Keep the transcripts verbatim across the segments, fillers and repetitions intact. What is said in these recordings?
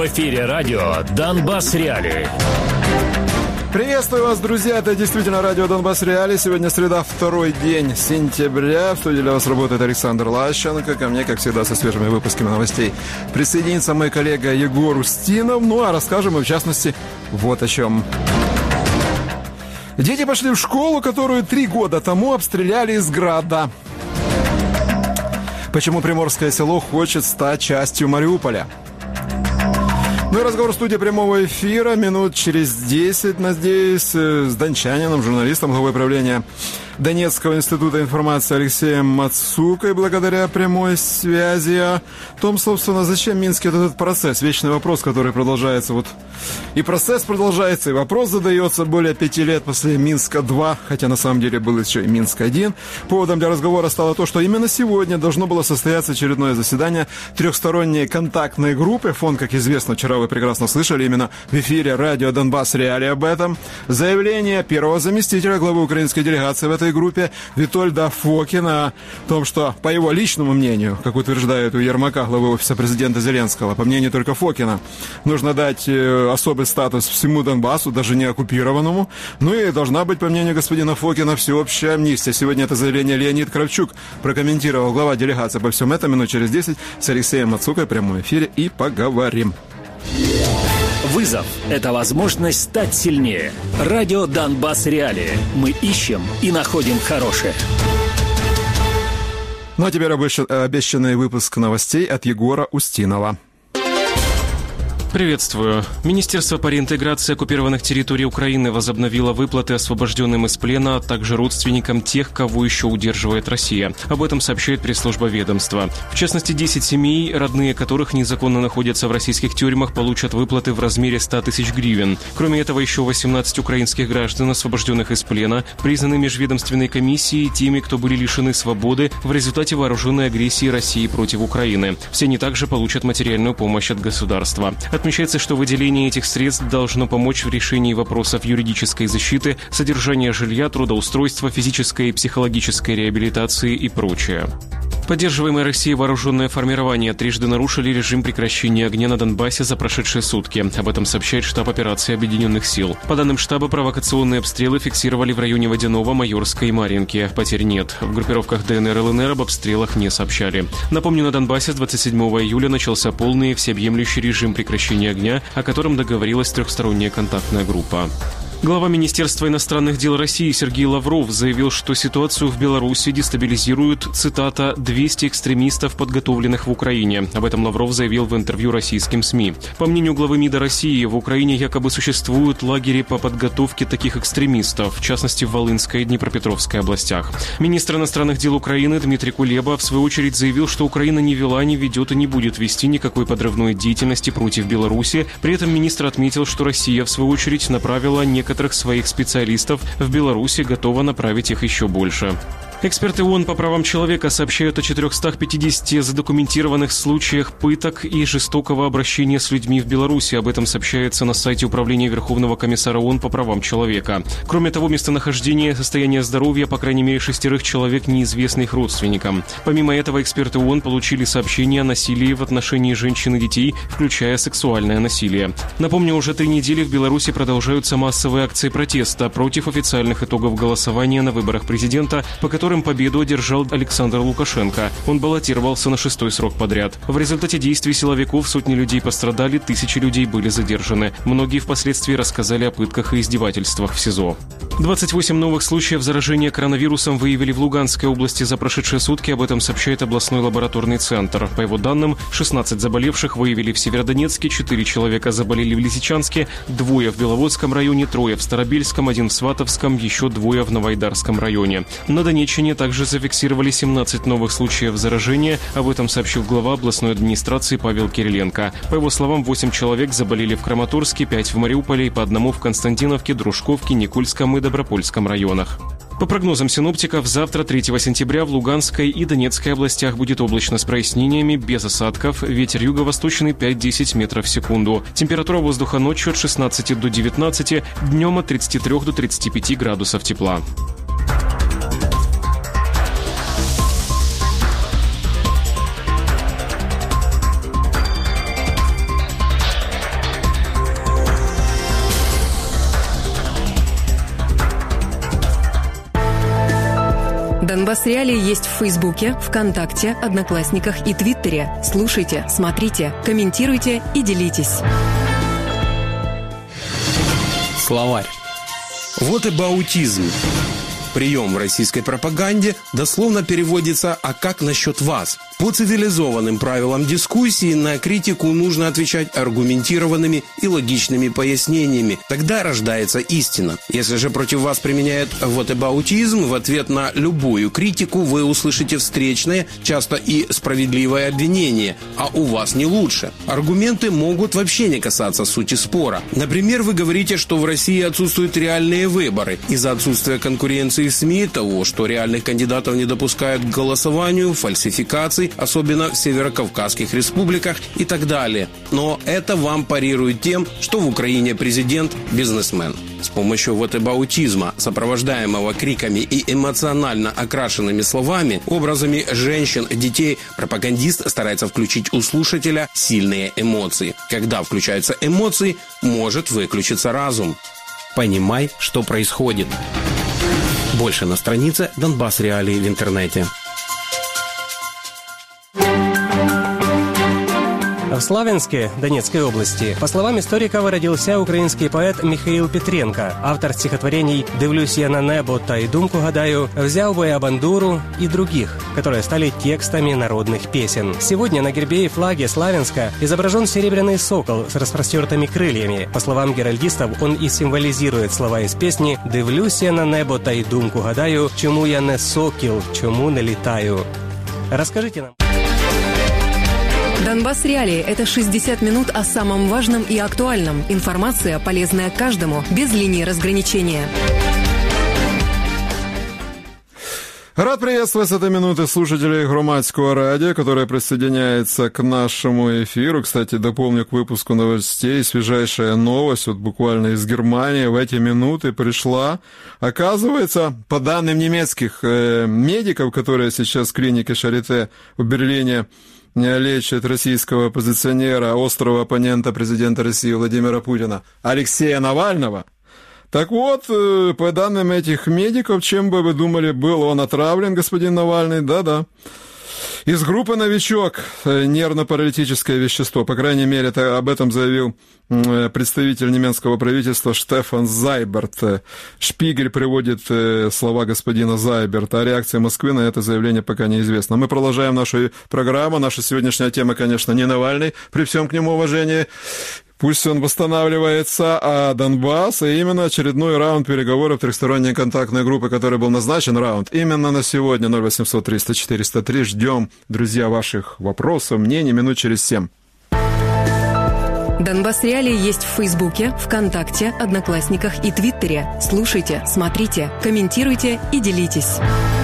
В эфире радио «Донбасс Реалии». Приветствую вас, друзья. Это действительно радио «Донбасс Реалии». Сегодня среда, второй день сентября. В студии для вас работает Александр Лащенко. Ко мне, как всегда, со свежими выпусками новостей присоединится мой коллега Егор Устинов. Ну, а расскажем мы, в частности, вот о чем. Дети пошли в школу, которую три года тому обстреляли из града. Почему Приморское село хочет стать частью Мариуполя? Ну и разговор в студии прямого эфира минут через десять, надеюсь, с дончанином, журналистом, главой правления Донецкого института информации Алексеем Мацукой, благодаря прямой связи о том, собственно, зачем Минске этот процесс. Вечный вопрос, который продолжается. Вот и процесс продолжается, и вопрос задается более пяти лет после Минска-два, хотя на самом деле был еще и Минск-один. Поводом для разговора стало то, что именно сегодня должно было состояться очередное заседание трехсторонней контактной группы. Фон, как известно, вчера вы прекрасно слышали именно в эфире радио «Донбасс Реалии» об этом. Заявление первого заместителя главы украинской делегации в этой группе Витольда Фокина о том, что, по его личному мнению, как утверждает у Ермака, главы офиса президента Зеленского, по мнению только Фокина, нужно дать особый статус всему Донбассу, даже не оккупированному. Ну и должна быть, по мнению господина Фокина, всеобщая амнистия. Сегодня это заявление Леонид Кравчук прокомментировал, глава делегации. Обо всем этом минут через десять с Алексеем Мацукой в прямом эфире и поговорим. Вызов – это возможность стать сильнее. Радио «Донбасс Реалии». Мы ищем и находим хорошее. Ну а теперь обещанный выпуск новостей от Егора Устинова. Приветствую. Министерство по реинтеграции оккупированных территорий Украины возобновило выплаты освобожденным из плена, а также родственникам тех, кого еще удерживает Россия. Об этом сообщает пресс-служба ведомства. В частности, десять семей, родные которых незаконно находятся в российских тюрьмах, получат выплаты в размере ста тысяч гривен. Кроме этого, еще восемнадцать украинских граждан, освобожденных из плена, признаны межведомственной комиссией теми, кто были лишены свободы в результате вооруженной агрессии России против Украины. Все они также получат материальную помощь от государства. Отмечается, что выделение этих средств должно помочь в решении вопросов юридической защиты, содержания жилья, трудоустройства, физической и психологической реабилитации и прочее. Поддерживаемое Россией вооруженное формирование трижды нарушили режим прекращения огня на Донбассе за прошедшие сутки. Об этом сообщает штаб операции Объединенных сил. По данным штаба, провокационные обстрелы фиксировали в районе Водяного, Майорской и Марьинки. Потерь нет. В группировках ДНР и ЛНР об обстрелах не сообщали. Напомню, на Донбассе с двадцать седьмого июля начался полный всеобъемлющий режим прекращения огня, о котором договорилась трехсторонняя контактная группа. Глава Министерства иностранных дел России Сергей Лавров заявил, что ситуацию в Беларуси дестабилизируют, цитата, «двести экстремистов, подготовленных в Украине». Об этом Лавров заявил в интервью российским СМИ. По мнению главы МИДа России, в Украине якобы существуют лагеря по подготовке таких экстремистов, в частности в Волынской и Днепропетровской областях. Министр иностранных дел Украины Дмитрий Кулеба в свою очередь заявил, что Украина не вела, не ведет и не будет вести никакой подрывной деятельности против Беларуси. При этом министр отметил, что Россия в свою очередь направила некоторые некоторых своих специалистов в Беларуси, готова направить их еще больше. Эксперты ООН по правам человека сообщают о четырехстах пятидесяти задокументированных случаях пыток и жестокого обращения с людьми в Беларуси. Об этом сообщается на сайте Управления Верховного комиссара ООН по правам человека. Кроме того, местонахождение и состояние здоровья, по крайней мере, шестерых человек неизвестно их родственникам. Помимо этого, эксперты ООН получили сообщения о насилии в отношении женщин и детей, включая сексуальное насилие. Напомню, уже три недели в Беларуси продолжаются массовые акции протеста против официальных итогов голосования на выборах президента, по которым которым победу одержал Александр Лукашенко. Он баллотировался на шестой срок подряд. В результате действий силовиков сотни людей пострадали, тысячи людей были задержаны. Многие впоследствии рассказали о пытках и издевательствах в СИЗО. двадцать восемь новых случаев заражения коронавирусом выявили в Луганской области за прошедшие сутки. Об этом сообщает областной лабораторный центр. По его данным, шестнадцать заболевших выявили в Северодонецке, четыре человека заболели в Лисичанске, двое в Беловодском районе, трое в Старобельском, один в Сватовском, еще двое в Новоайдарском районе. На Донеччине также зафиксировали семнадцать новых случаев заражения. Об этом сообщил глава областной администрации Павел Кириленко. По его словам, восемь человек заболели в Краматорске, пять в Мариуполе и по одному в Константиновке, Дружковке, Никольском и Добропольском районах. По прогнозам синоптиков, завтра, третьего сентября, в Луганской и Донецкой областях будет облачно с прояснениями, без осадков, ветер юго-восточный пять-десять метров в секунду. Температура воздуха ночью от шестнадцати до девятнадцати, днем от тридцати трёх до тридцати пяти градусов тепла. Донбасс Реалии есть в Фейсбуке, ВКонтакте, Одноклассниках и Твиттере. Слушайте, смотрите, комментируйте и делитесь. Словарь. Вот и баутизм. Прием в российской пропаганде дословно переводится «а как насчет вас?». По цивилизованным правилам дискуссии на критику нужно отвечать аргументированными и логичными пояснениями. Тогда рождается истина. Если же против вас применяют вотэбаутизм, в ответ на любую критику вы услышите встречное, часто и справедливое обвинение, а у вас не лучше. Аргументы могут вообще не касаться сути спора. Например, вы говорите, что в России отсутствуют реальные выборы из-за отсутствия конкуренции в СМИ, того, что реальных кандидатов не допускают к голосованию, фальсификаций, особенно в северокавказских республиках и так далее. Но это вам парирует тем, что в Украине президент – бизнесмен. С помощью вотэбаутизма, сопровождаемого криками и эмоционально окрашенными словами, образами женщин, детей, пропагандист старается включить у слушателя сильные эмоции. Когда включаются эмоции, может выключиться разум. Понимай, что происходит. Больше на странице Донбасс Реалии в интернете. В Славянске Донецкой области, по словам историков, родился украинский поэт Михаил Петренко, автор стихотворений «Дивлюсь я на небо та и думку гадаю», «Взял бы я бандуру» и других, которые стали текстами народных песен. Сегодня на гербе и флаге Славянска изображен серебряный сокол с распростертыми крыльями. По словам геральдистов, он и символизирует слова из песни «Дивлюсь я на небо та и думку гадаю, чому я не сокіл, чому не літаю». Расскажите нам. Донбасс Реалии – это шестьдесят минут о самом важном и актуальном. Информация, полезная каждому, без линии разграничения. Рад приветствовать с этой минуты слушателей Громадского радио, которое присоединяется к нашему эфиру. Кстати, дополню к выпуску новостей. Свежайшая новость, вот буквально из Германии, в эти минуты пришла. Оказывается, по данным немецких э, медиков, которые сейчас в клинике Шарите в Берлине лечат российского оппозиционера, острого оппонента президента России Владимира Путина Алексея Навального. Так вот, по данным этих медиков, чем бы вы думали, был он отравлен, господин Навальный? Да-да. Из группы «Новичок» нервно-паралитическое вещество. По крайней мере, это, об этом заявил представитель немецкого правительства Штефан Зайберт. Шпигель приводит слова господина Зайберта. А реакция Москвы на это заявление пока неизвестна. Мы продолжаем нашу программу. Наша сегодняшняя тема, конечно, не Навальный, при всем к нему уважении. Пусть он восстанавливается, а Донбасс, и именно очередной раунд переговоров трехсторонней контактной группы, который был назначен, раунд, именно на сегодня, ноль восемьсот триста четыреста три. Ждем, друзья, ваших вопросов, мнений, минут через семь. Донбасс Реалии есть в Фейсбуке, ВКонтакте, Одноклассниках и Твиттере. Слушайте, смотрите, комментируйте и делитесь.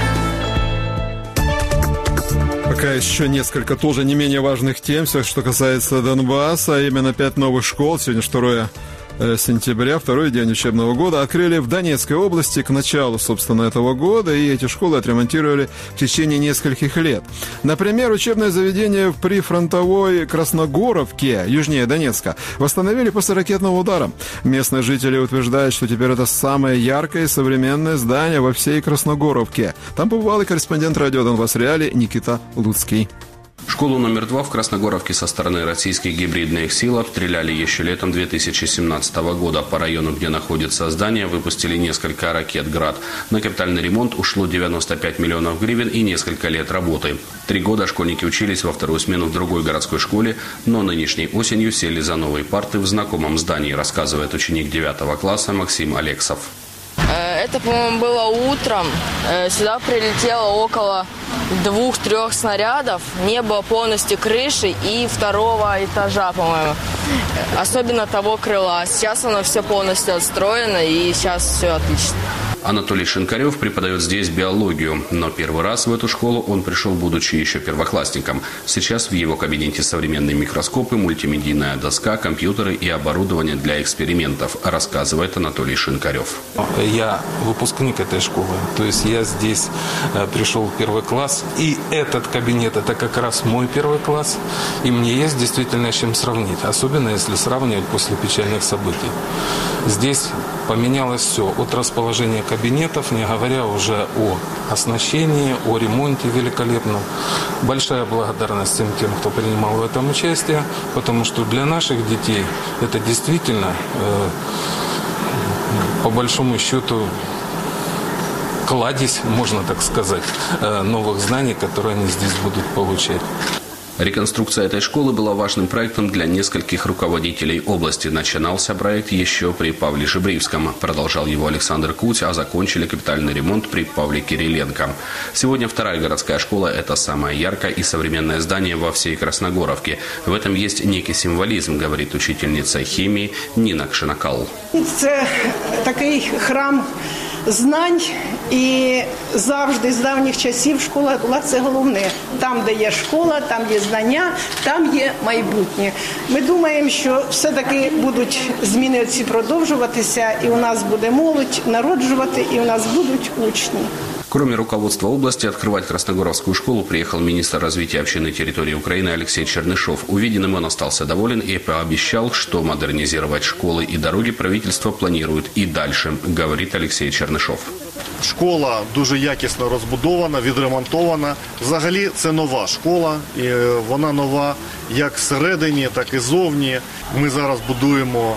Пока еще несколько тоже не менее важных тем, все, что касается Донбасса, а именно пять новых школ, сегодня второе сентября, второй день учебного года, открыли в Донецкой области к началу, собственно, этого года, и эти школы отремонтировали в течение нескольких лет. Например, учебное заведение в прифронтовой Красногоровке, южнее Донецка, восстановили после ракетного удара. Местные жители утверждают, что теперь это самое яркое и современное здание во всей Красногоровке. Там побывал и корреспондент радио Донбасс Реалии Никита Луцкий. Школу номер два в Красногоровке со стороны российских гибридных сил обстреляли еще летом две тысячи семнадцатого года. По району, где находится здание, выпустили несколько ракет «Град». На капитальный ремонт ушло девяносто пять миллионов гривен и несколько лет работы. Три года школьники учились во вторую смену в другой городской школе, но нынешней осенью сели за новые парты в знакомом здании, рассказывает ученик девятого класса Максим Алексов. Это, по-моему, было утром. Сюда прилетело около двух-трех снарядов. Не было полностью крыши и второго этажа, по-моему. Особенно того крыла. Сейчас оно все полностью отстроено, и сейчас все отлично. Анатолий Шинкарев преподает здесь биологию, но первый раз в эту школу он пришел, будучи еще первоклассником. Сейчас в его кабинете современные микроскопы, мультимедийная доска, компьютеры и оборудование для экспериментов, рассказывает Анатолий Шинкарев. Я выпускник этой школы, то есть я здесь пришел в первый класс, и этот кабинет – это как раз мой первый класс, и мне есть действительно с чем сравнить, особенно если сравнивать после печальных событий. Здесь Поменялось все, от расположения кабинетов, не говоря уже о оснащении, о ремонте великолепном. Большая благодарность всем тем, кто принимал в этом участие, потому что для наших детей это действительно, э, по большому счету, кладезь, можно так сказать, э, новых знаний, которые они здесь будут получать. Реконструкция этой школы была важным проектом для нескольких руководителей области. Начинался проект еще при Павле Жебривском. Продолжал его Александр Куть, а закончили капитальный ремонт при Павле Кириленко. Сегодня вторая городская школа – это самое яркое и современное здание во всей Красногоровке. В этом есть некий символизм, говорит учительница химии Нина Кшинакал. Это такой храм знань, і завжди з давніх часів школа була це головне. Там, де є школа, там є знання, там є майбутнє. Ми думаємо, що все-таки будуть зміни ці продовжуватися, і у нас буде молодь народжувати, і у нас будуть учні. Кроме руководства области, открывать Красногоровскую школу приехал министр развития общинной территории Украины Алексей Чернышов. Увиденным он остался доволен и пообещал, что модернизировать школы и дороги правительство планирует и дальше, говорит Алексей Чернышов. Школа дуже якісно розбудована, відремонтована. Взагалі це нова школа, і вона нова як всередині, так і зовні. Ми зараз будуємо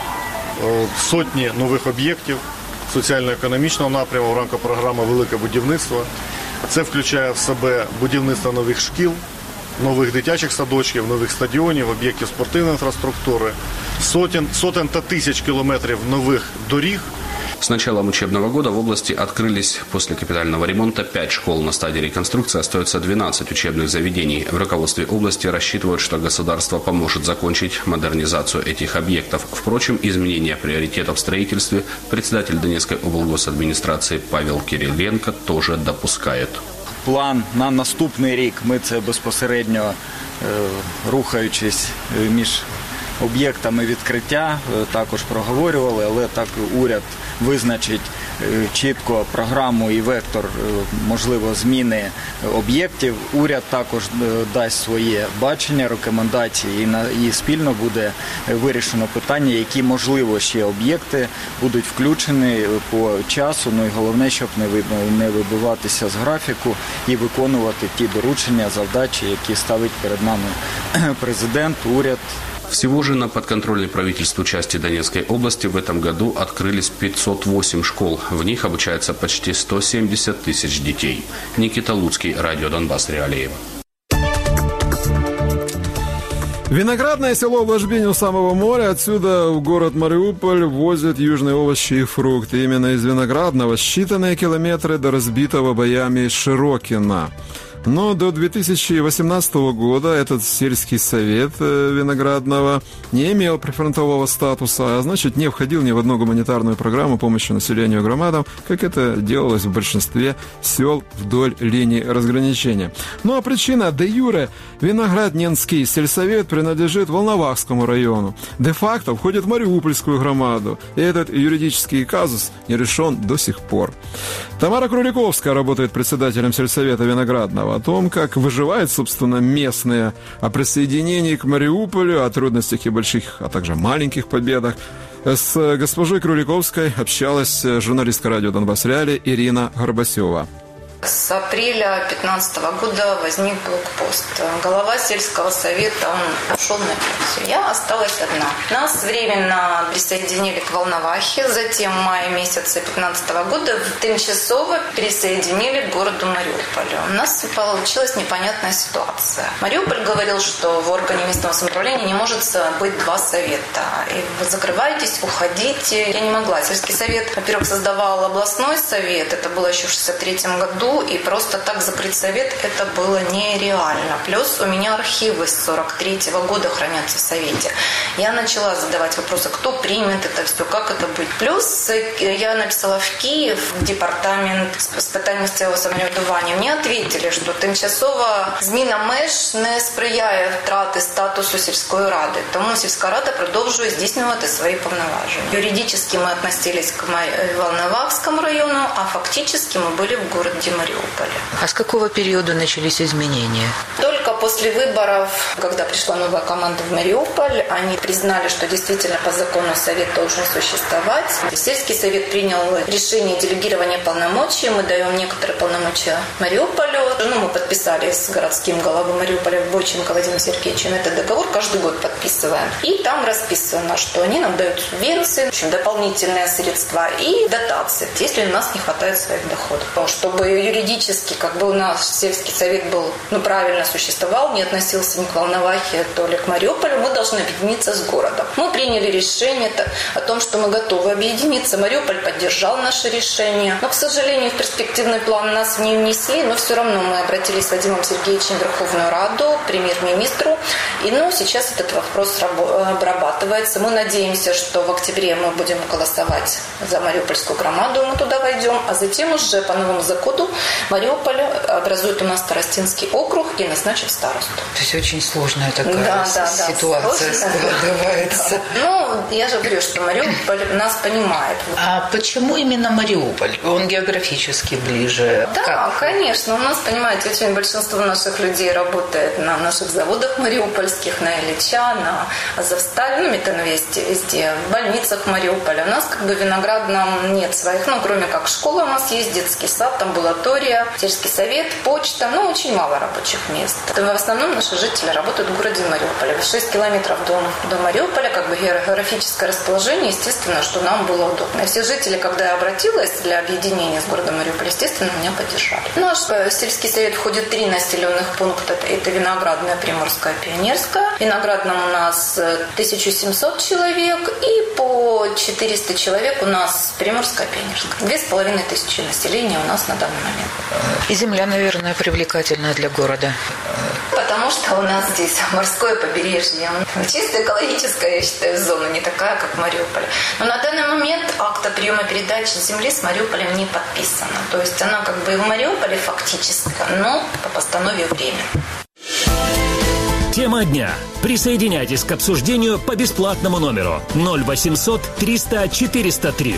сотні нових об'єктів соціально-економічного напряму в рамках програми «Велике будівництво». Це включає в себе будівництво нових шкіл, нових дитячих садочків, нових стадіонів, об'єктів спортивної інфраструктури, сотень, сотень та тисяч кілометрів нових доріг. С началом учебного года в области открылись после капитального ремонта пять школ. На стадии реконструкции остается двенадцать учебных заведений. В руководстве области рассчитывают, что государство поможет закончить модернизацию этих объектов. Впрочем, изменения приоритетов в строительстве председатель Донецкой облгосадминистрации Павел Кириленко тоже допускает. План на наступний рік, ми це безпосередньо рухаючись між об'єктами відкриття також проговорювали, але так уряд визначить чітко програму і вектор, можливо, зміни об'єктів. Уряд також дасть своє бачення, рекомендації і спільно буде вирішено питання, які, можливо, ще об'єкти будуть включені по часу. Ну і головне, щоб не вибиватися з графіку і виконувати ті доручення, завдачі, які ставить перед нами президент, уряд. Всего же на подконтрольной правительству части Донецкой области в этом году открылись пятьсот восемь школ. В них обучается почти сто семьдесят тысяч детей. Никита Луцкий, Радио Донбасс Реалии. Виноградное село в ложбине у самого моря. Отсюда в город Мариуполь возят южные овощи и фрукты. Именно из Виноградного считанные километры до разбитого боями Широкина. Но до две тысячи восемнадцатого года этот сельский совет Виноградного не имел прифронтового статуса, а значит не входил ни в одну гуманитарную программу помощи населению и громадам, как это делалось в большинстве сел вдоль линии разграничения. Ну а причина де юре Виноградненский сельсовет принадлежит Волновахскому району. Де-факто входит в Мариупольскую громаду, и этот юридический казус не решен до сих пор. Тамара Круликовская работает председателем сельсовета Виноградного. О том, как выживают, собственно, местные, о присоединении к Мариуполю, о трудностях и больших, а также маленьких победах. С госпожой Круликовской общалась журналистка радио «Донбасс Реалии» Ирина Горбасева. С апреля две тысячи пятнадцатого года возник блокпост. Глава сельского совета, он ушел на пенсию. Я осталась одна. Нас временно присоединили к Волновахе, затем в мае месяце две тысячи пятнадцатого года тимчасово присоединили к городу Мариуполю. У нас получилась непонятная ситуация. Мариуполь говорил, что в органе местного самоуправления не может быть два совета. И вы закрываетесь, уходите. Я не могла. Сельский совет, во-первых, создавал областной совет, это было еще в шестьдесят третьем году, и просто так закрыть совет это было нереально. Плюс у меня архивы с сорок третьего года хранятся в совете. Я начала задавать вопросы, кто примет это все, как это быть. Плюс я написала в Киев, в департамент з питань місцевого самоврядування. Мне ответили, что тимчасово зміна меж не сприяє втрати статусу сільської ради. Тому сільська рада продовжує здійснювати свої повноваження. Юридически мы относились к Волновахскому району, а фактически мы были в городе Мариуполе. А с какого периода начались изменения? Только после выборов, когда пришла новая команда в Мариуполь, они признали, что действительно по закону совет должен существовать. Сельский совет принял решение делегирования полномочий. Мы даем некоторые полномочия Мариуполю. Ну, мы подписали с городским главой Мариуполя Бойченко Вадимом Сергеевичем этот договор. Каждый год подписываем. И там расписано, что они нам дают субвенции, в общем, дополнительные средства и дотации, если у нас не хватает своих доходов. Чтобы юридически, как бы у нас сельский совет был, ну, правильно существовал, не относился ни к Волновахе, то ли к Мариуполю, мы должны объединиться с городом. Мы приняли решение о том, что мы готовы объединиться. Мариуполь поддержал наше решение. Но, к сожалению, в перспективный план нас не внесли, но все равно мы обратились с Вадимом Сергеевичем в Верховную Раду, к премьер-министру. И ну, сейчас этот вопрос обрабатывается. Мы надеемся, что в октябре мы будем голосовать за Мариупольскую громаду, мы туда войдем, а затем уже по новому закону Мариуполь образует у нас Старостинский округ и назначит старосту. То есть очень сложная такая да, да, ситуация да, складывается. Да. Ну, я же говорю, что Мариуполь нас понимает. А почему именно Мариуполь? Он географически ближе. Да, как? Конечно. У нас, понимаете, очень большинство наших людей работает на наших заводах мариупольских, на Ильича, на Азовсталь, ну, Металлвесте, везде, в больницах Мариуполя. У нас как бы в Виноградном нет своих, ну, кроме как школа у нас есть, детский сад, амбулатория, сельский совет, почта, ну, очень мало рабочих мест. В основном наши жители работают в городе Мариуполе. шесть километров до, до Мариуполя, как бы географическое расположение, естественно, что нам было удобно. И все жители, когда я обратилась для объединения с городом Мариуполь, естественно, меня поддержали. Наш сельский совет входит в три населенных пункта. Это Виноградная, Приморская, Пионерская. В Виноградном у нас тысяча семьсот человек и по четыреста человек у нас Приморская, Пионерская. Две с половиной тысячи населения у нас на данный момент. И земля, наверное, привлекательная для города. Потому что у нас здесь морское побережье. Чисто экологическая, я считаю, зона, не такая, как в Мариуполе. Но на данный момент акта приема передачи земли с Мариуполем не подписана. То есть она как бы и в Мариуполе фактически, но по постанове времени. Тема дня. Присоединяйтесь к обсуждению по бесплатному номеру ноль восемьсот триста четыреста три.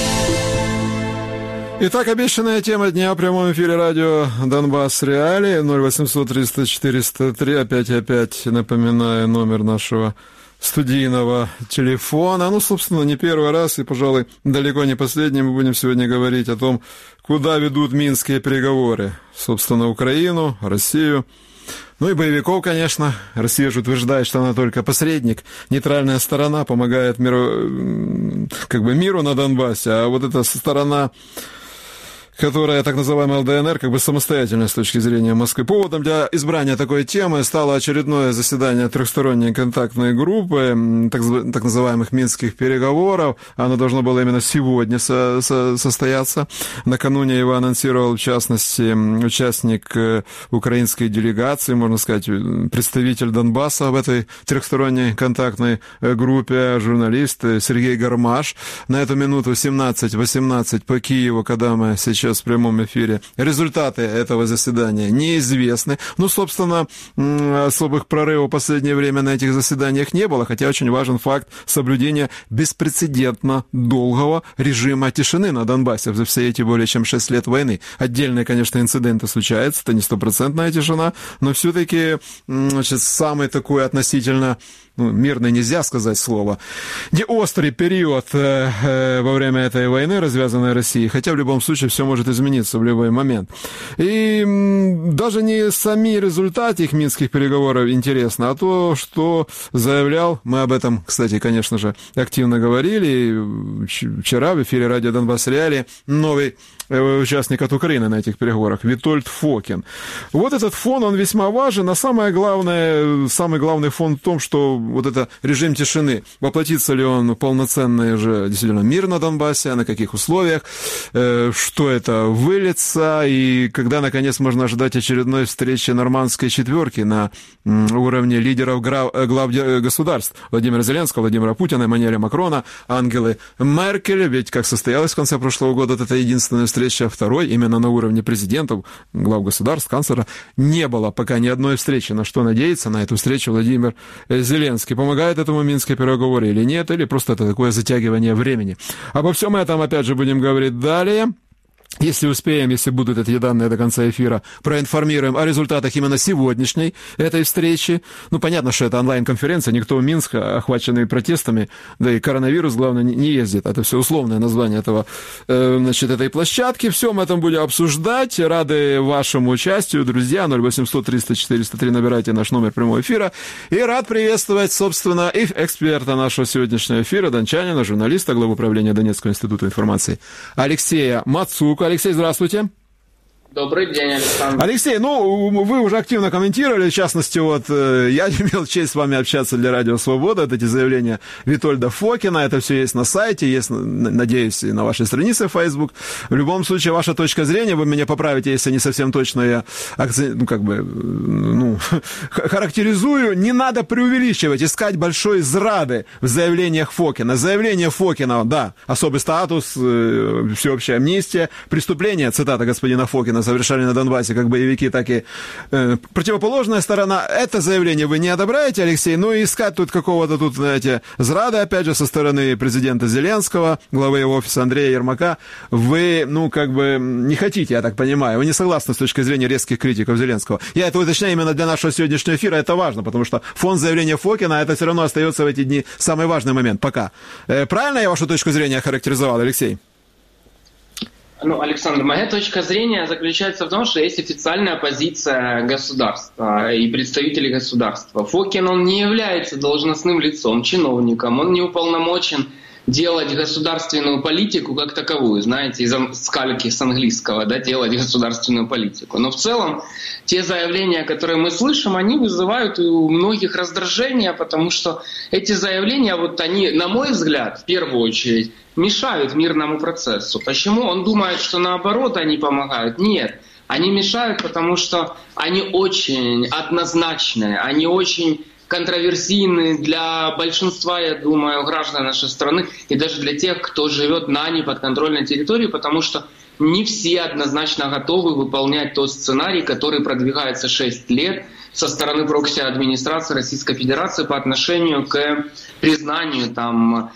Итак, обещанная тема дня в прямом эфире радио Донбасс Реалии ноль восемьсот триста четыреста три. Опять и опять напоминаю номер нашего студийного телефона. Ну, собственно, не первый раз и, пожалуй, далеко не последний мы будем сегодня говорить о том, куда ведут минские переговоры. Собственно, Украину, Россию. Ну и боевиков, конечно. Россия же утверждает, что она только посредник, нейтральная сторона, помогает миру, как бы миру на Донбассе, а вот эта сторона, которая так называемая ЛДНР, как бы самостоятельная с точки зрения Москвы. Поводом для избрания такой темы стало очередное заседание трехсторонней контактной группы, так, так называемых минских переговоров. Оно должно было именно сегодня со, со, состояться. Накануне его анонсировал, в частности, участник украинской делегации, можно сказать, представитель Донбасса в этой трехсторонней контактной группе, журналист Сергей Гармаш. На эту минуту семнадцать восемнадцать по Киеву, когда мы сейчас в прямом эфире. Результаты этого заседания неизвестны. Ну, собственно, особых прорывов в последнее время на этих заседаниях не было, хотя очень важен факт соблюдения беспрецедентно долгого режима тишины на Донбассе за все эти более чем шесть лет войны. Отдельные, конечно, инциденты случаются, это не стопроцентная тишина, но все-таки, значит, самый такой относительно, ну, мирный нельзя сказать слово, не острый период э, э, во время этой войны, развязанной Россией, хотя в любом случае все может измениться в любой момент. И м, даже не сами результаты их минских переговоров интересно, а то, что заявлял, мы об этом, кстати, конечно же, активно говорили вчера в эфире радио Донбасс Реалии, новый э, участник от Украины на этих переговорах, Витольд Фокин. Вот этот фон, он весьма важен, а самое главное, самый главный фон в том, что вот это режим тишины, воплотится ли он в полноценный же действительно мир на Донбассе, на каких условиях, э, что это выльется, и когда, наконец, можно ожидать очередной встречи нормандской четверки на уровне лидеров глав государств Владимира Зеленского, Владимира Путина, Эммануэля Макрона, Ангелы Меркель, ведь как состоялась в конце прошлого года вот эта единственная встреча, второй, именно на уровне президентов, глав государств, канцлера, не было пока ни одной встречи. На что надеется на эту встречу Владимир Зеленский? Помогает этому минские переговоры или нет, или просто это такое затягивание времени? Обо всем этом, опять же, будем говорить далее. Если успеем, если будут эти данные до конца эфира, проинформируем о результатах именно сегодняшней этой встречи. Ну, понятно, что это онлайн-конференция, никто в Минск, охваченный протестами, да и коронавирус, главное, не ездит. Это все условное название этого, значит, этой площадки. Все мы этом будем обсуждать. Рады вашему участию, друзья. ноль восемьсот триста четыреста три набирайте наш номер прямого эфира. И рад приветствовать, собственно, и эксперта нашего сегодняшнего эфира, дончанина, журналиста, главу управления Донецкого института информации Алексея Мацука. Алексей, здравствуйте. Добрый день, Александр. Алексей, ну, вы уже активно комментировали, в частности, вот, я имел честь с вами общаться для Радио Свобода, вот эти заявления Витольда Фокина, это все есть на сайте, есть, надеюсь, и на вашей странице в Facebook. В любом случае, ваша точка зрения, вы меня поправите, если не совсем точно я, ну, как бы, ну, характеризую, не надо преувеличивать, искать большой зрады в заявлениях Фокина. Заявление Фокина, да, особый статус, всеобщая амнистия, преступление, цитата господина Фокина, совершали на Донбассе как боевики, так и э, противоположная сторона. Это заявление вы не одобряете, Алексей? Ну и искать тут какого-то тут, знаете, зрада, опять же, со стороны президента Зеленского, главы его офиса Андрея Ермака, вы, ну, как бы не хотите, я так понимаю, вы не согласны с точки зрения резких критиков Зеленского. Я это уточняю именно для нашего сегодняшнего эфира, это важно, потому что фон заявления Фокина, это все равно остается в эти дни самый важный момент, пока. Э, правильно я вашу точку зрения охарактеризовал, Алексей? Ну, Александр, моя точка зрения заключается в том, что есть официальная позиция государства и представителей государства. Фокин, он не является должностным лицом, чиновником, он не уполномочен делать государственную политику как таковую, знаете, из скальки с английского, да, делать государственную политику. Но в целом те заявления, которые мы слышим, они вызывают у многих раздражение, потому что эти заявления, вот они, на мой взгляд, в первую очередь, мешают мирному процессу. Почему? Он думает, что наоборот они помогают. Нет, они мешают, потому что они очень однозначные, они очень контроверсийны для большинства, я думаю, граждан нашей страны и даже для тех, кто живет на неподконтрольной территории, потому что не все однозначно готовы выполнять тот сценарий, который продвигается шесть лет со стороны прокси-администрации Российской Федерации по отношению к признанию там,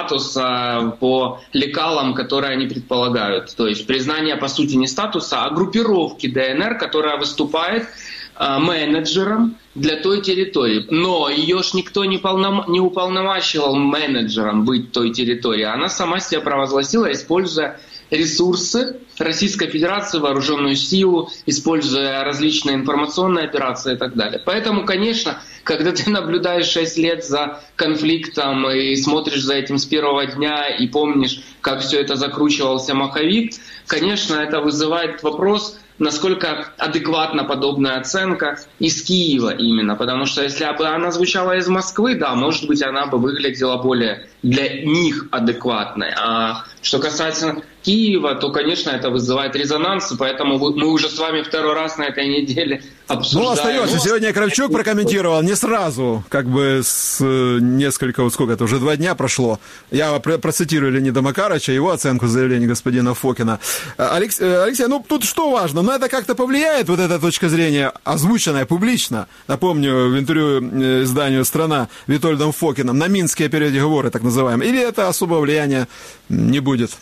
статуса по лекалам, которые они предполагают. То есть признание, по сути, не статуса, а группировки ДНР, которая выступает э, менеджером для той территории. Но ее ж никто не, полном... не уполномачивал менеджером быть той территории. Она сама себя провозгласила, используя ресурсы Российской Федерации, вооруженную силу, используя различные информационные операции и так далее. Поэтому, конечно, когда ты наблюдаешь шесть лет за конфликтом и смотришь за этим с первого дня и помнишь, как все это закручивался маховик, конечно, это вызывает вопрос, насколько адекватна подобная оценка из Киева именно. Потому что если бы она звучала из Москвы, да, может быть, она бы выглядела более для них адекватной. А что касается Киева, то, конечно, это вызывает резонанс, поэтому мы уже с вами второй раз на этой неделе обсуждаем. Ну, остается. Сегодня Кравчук прокомментировал не сразу, как бы с несколько, вот сколько это, уже два дня прошло. Я процитирую Леонида Макарыча, его оценку заявления господина Фокина. Алексей, Алексей, ну, тут что важно? Ну, это как-то повлияет, вот эта точка зрения, озвученная публично, напомню, в интервью изданию «Страна» Витольдом Фокином, на минские переговоры, так называемые, или это особого влияния не будет?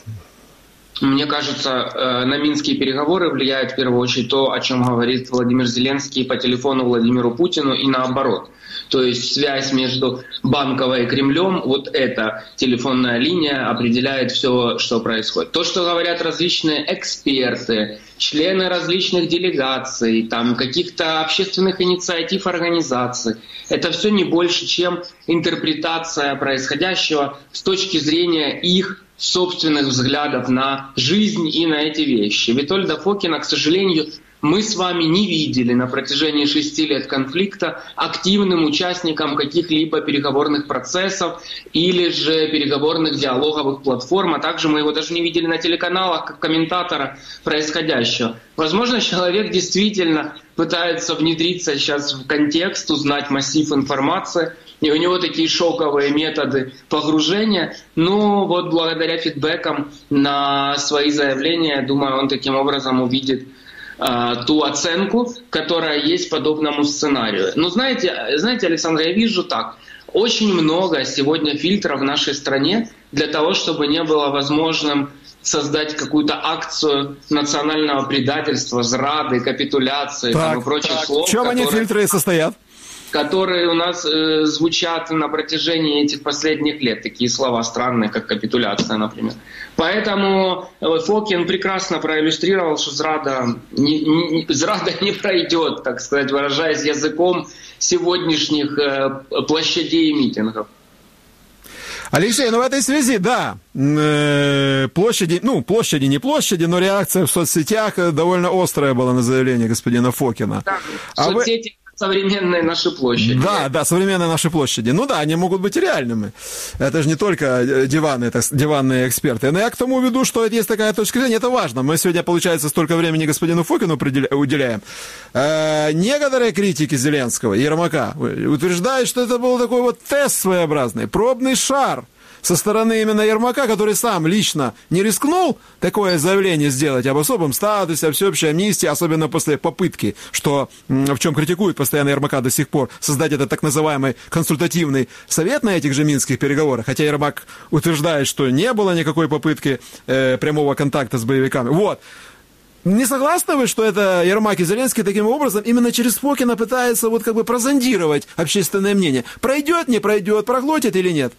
Мне кажется, на минские переговоры влияет в первую очередь то, о чем говорит Владимир Зеленский по телефону Владимиру Путину, и наоборот. То есть связь между Банковой и Кремлем, вот эта телефонная линия определяет все, что происходит. То, что говорят различные эксперты, члены различных делегаций, там, каких-то общественных инициатив, организаций, это все не больше, чем интерпретация происходящего с точки зрения их собственных взглядов на жизнь и на эти вещи. Витольда Фокина, к сожалению, мы с вами не видели на протяжении шести лет конфликта активным участником каких-либо переговорных процессов или же переговорных диалоговых платформ, а также мы его даже не видели на телеканалах как комментатора происходящего. Возможно, человек действительно пытается внедриться сейчас в контекст, узнать массив информации, и у него такие шоковые методы погружения. Но вот благодаря фидбэкам на свои заявления, думаю, он таким образом увидит ту оценку, которая есть подобному сценарию. Но знаете, знаете, Александр, я вижу так. Очень много сегодня фильтров в нашей стране для того, чтобы не было возможным создать какую-то акцию национального предательства, зрады, капитуляции так, там, и прочих так. слов. В чем которые... они фильтры состоят? которые у нас э, звучат на протяжении этих последних лет. Такие слова странные, как капитуляция, например. Поэтому э, Фокин прекрасно проиллюстрировал, что зрада не, не, зрада не пройдет, так сказать, выражаясь языком сегодняшних э, площадей и митингов. Алексей, ну в этой связи, да, э, площади, ну, площади не площади, но реакция в соцсетях довольно острая была на заявление господина Фокина. Да, а соцсети... вы... Современные наши площади. Да, да, современные наши площади. Ну да, они могут быть реальными. Это же не только диванные, так, диванные эксперты. Но я к тому веду, что есть такая точка зрения, это важно. Мы сегодня, получается, столько времени господину Фокину уделяем. Э, некоторые критики Зеленского, Ермака, утверждают, что это был такой вот тест своеобразный, пробный шар со стороны именно Ермака, который сам лично не рискнул такое заявление сделать об особом статусе, о всеобщей амнистии, особенно после попытки, что, в чем критикует постоянно Ермака до сих пор, создать этот так называемый консультативный совет на этих же минских переговорах, хотя Ермак утверждает, что не было никакой попытки э, прямого контакта с боевиками. Вот. Не согласны вы, что это Ермак и Зеленский таким образом именно через Фокина пытается вот как бы прозондировать общественное мнение? Пройдет, не пройдет, проглотит или нет?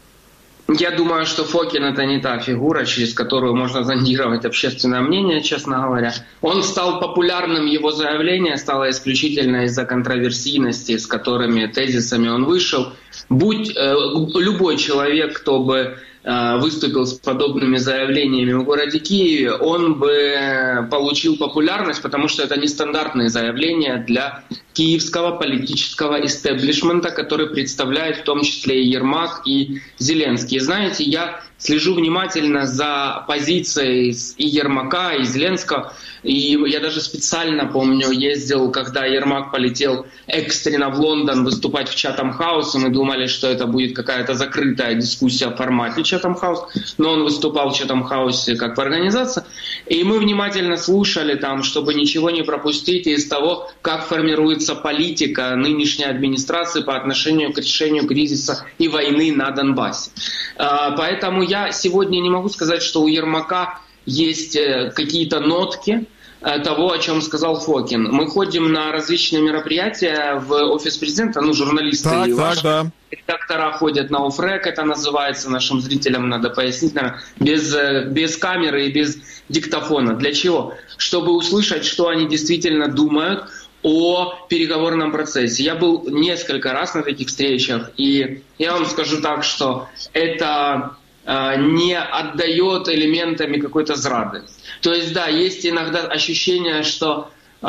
Я думаю, что Фокин — это не та фигура, через которую можно зондировать общественное мнение, честно говоря. Он стал популярным, его заявление стало исключительно из-за контроверсийности, с которыми тезисами он вышел. Будь э, любой человек, кто бы э, выступил с подобными заявлениями в городе Киеве, он бы получил популярность, потому что это нестандартные заявления для киевского политического истеблишмента, который представляет в том числе и Ермак, и Зеленский. Знаете, я слежу внимательно за позицией и Ермака, и Зеленского, и я даже специально, помню, ездил, когда Ермак полетел экстренно в Лондон выступать в Chatham House, и мы думали, что это будет какая-то закрытая дискуссия в формате Chatham House, но он выступал в Chatham House как в организации, и мы внимательно слушали там, чтобы ничего не пропустить из того, как формируется политика нынешней администрации по отношению к решению кризиса и войны на Донбассе. Поэтому я сегодня не могу сказать, что у Ермака есть какие-то нотки того, о чем сказал Фокин. Мы ходим на различные мероприятия в офис президента, ну, журналисты так, и так, ваши да. редактора ходят на офрек, это называется, нашим зрителям надо пояснить, наверное, без, без камеры и без диктофона. Для чего? Чтобы услышать, что они действительно думают о переговорном процессе. Я был несколько раз на таких встречах, и я вам скажу так, что это э, не отдает элементами какой-то зрады. То есть, да, есть иногда ощущение, что, э,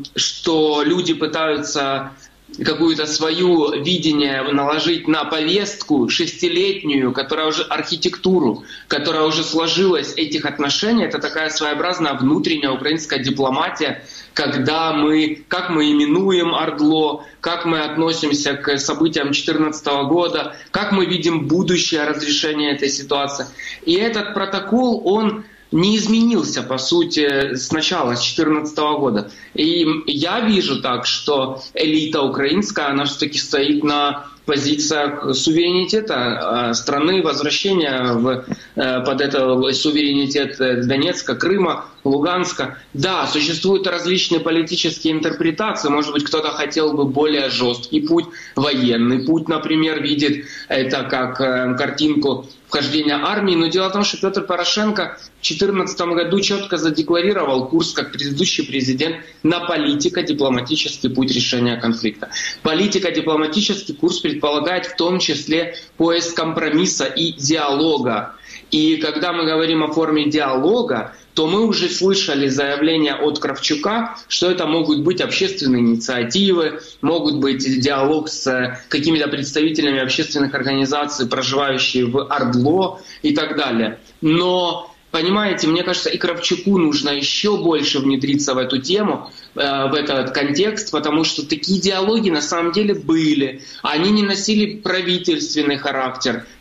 что люди пытаются какую-то свою видение наложить на повестку шестилетнюю, которая уже архитектуру, которая уже сложилась этих отношений. Это такая своеобразная внутренняя украинская дипломатия, когда мы, как мы именуем ОРДЛО, как мы относимся к событиям две тысячи четырнадцатого года, как мы видим будущее разрешение этой ситуации. И этот протокол, он не изменился, по сути, с начала, с две тысячи четырнадцатого года. И я вижу так, что элита украинская, она все-таки стоит на позициях суверенитета страны, возвращения в, под это суверенитет Донецка, Крыма, Луганска. Да, существуют различные политические интерпретации. Может быть, кто-то хотел бы более жесткий путь, военный путь, например, видит это как картинку вхождения армии. Но дело в том, что Петр Порошенко в две тысячи четырнадцатом году четко задекларировал курс, как предыдущий президент, на политико-дипломатический путь решения конфликта. Политико-дипломатический курс предполагает в том числе поиск компромисса и диалога. И когда мы говорим о форме диалога, то мы уже слышали заявление от Кравчука, что это могут быть общественные инициативы, могут быть диалог с какими-то представителями общественных организаций, проживающие в ОРДЛО и так далее. Но, понимаете, мне кажется, и Кравчуку нужно еще больше внедриться в эту тему, в этот контекст, потому что такие диалоги на самом деле были. Они не носили правительственный характер.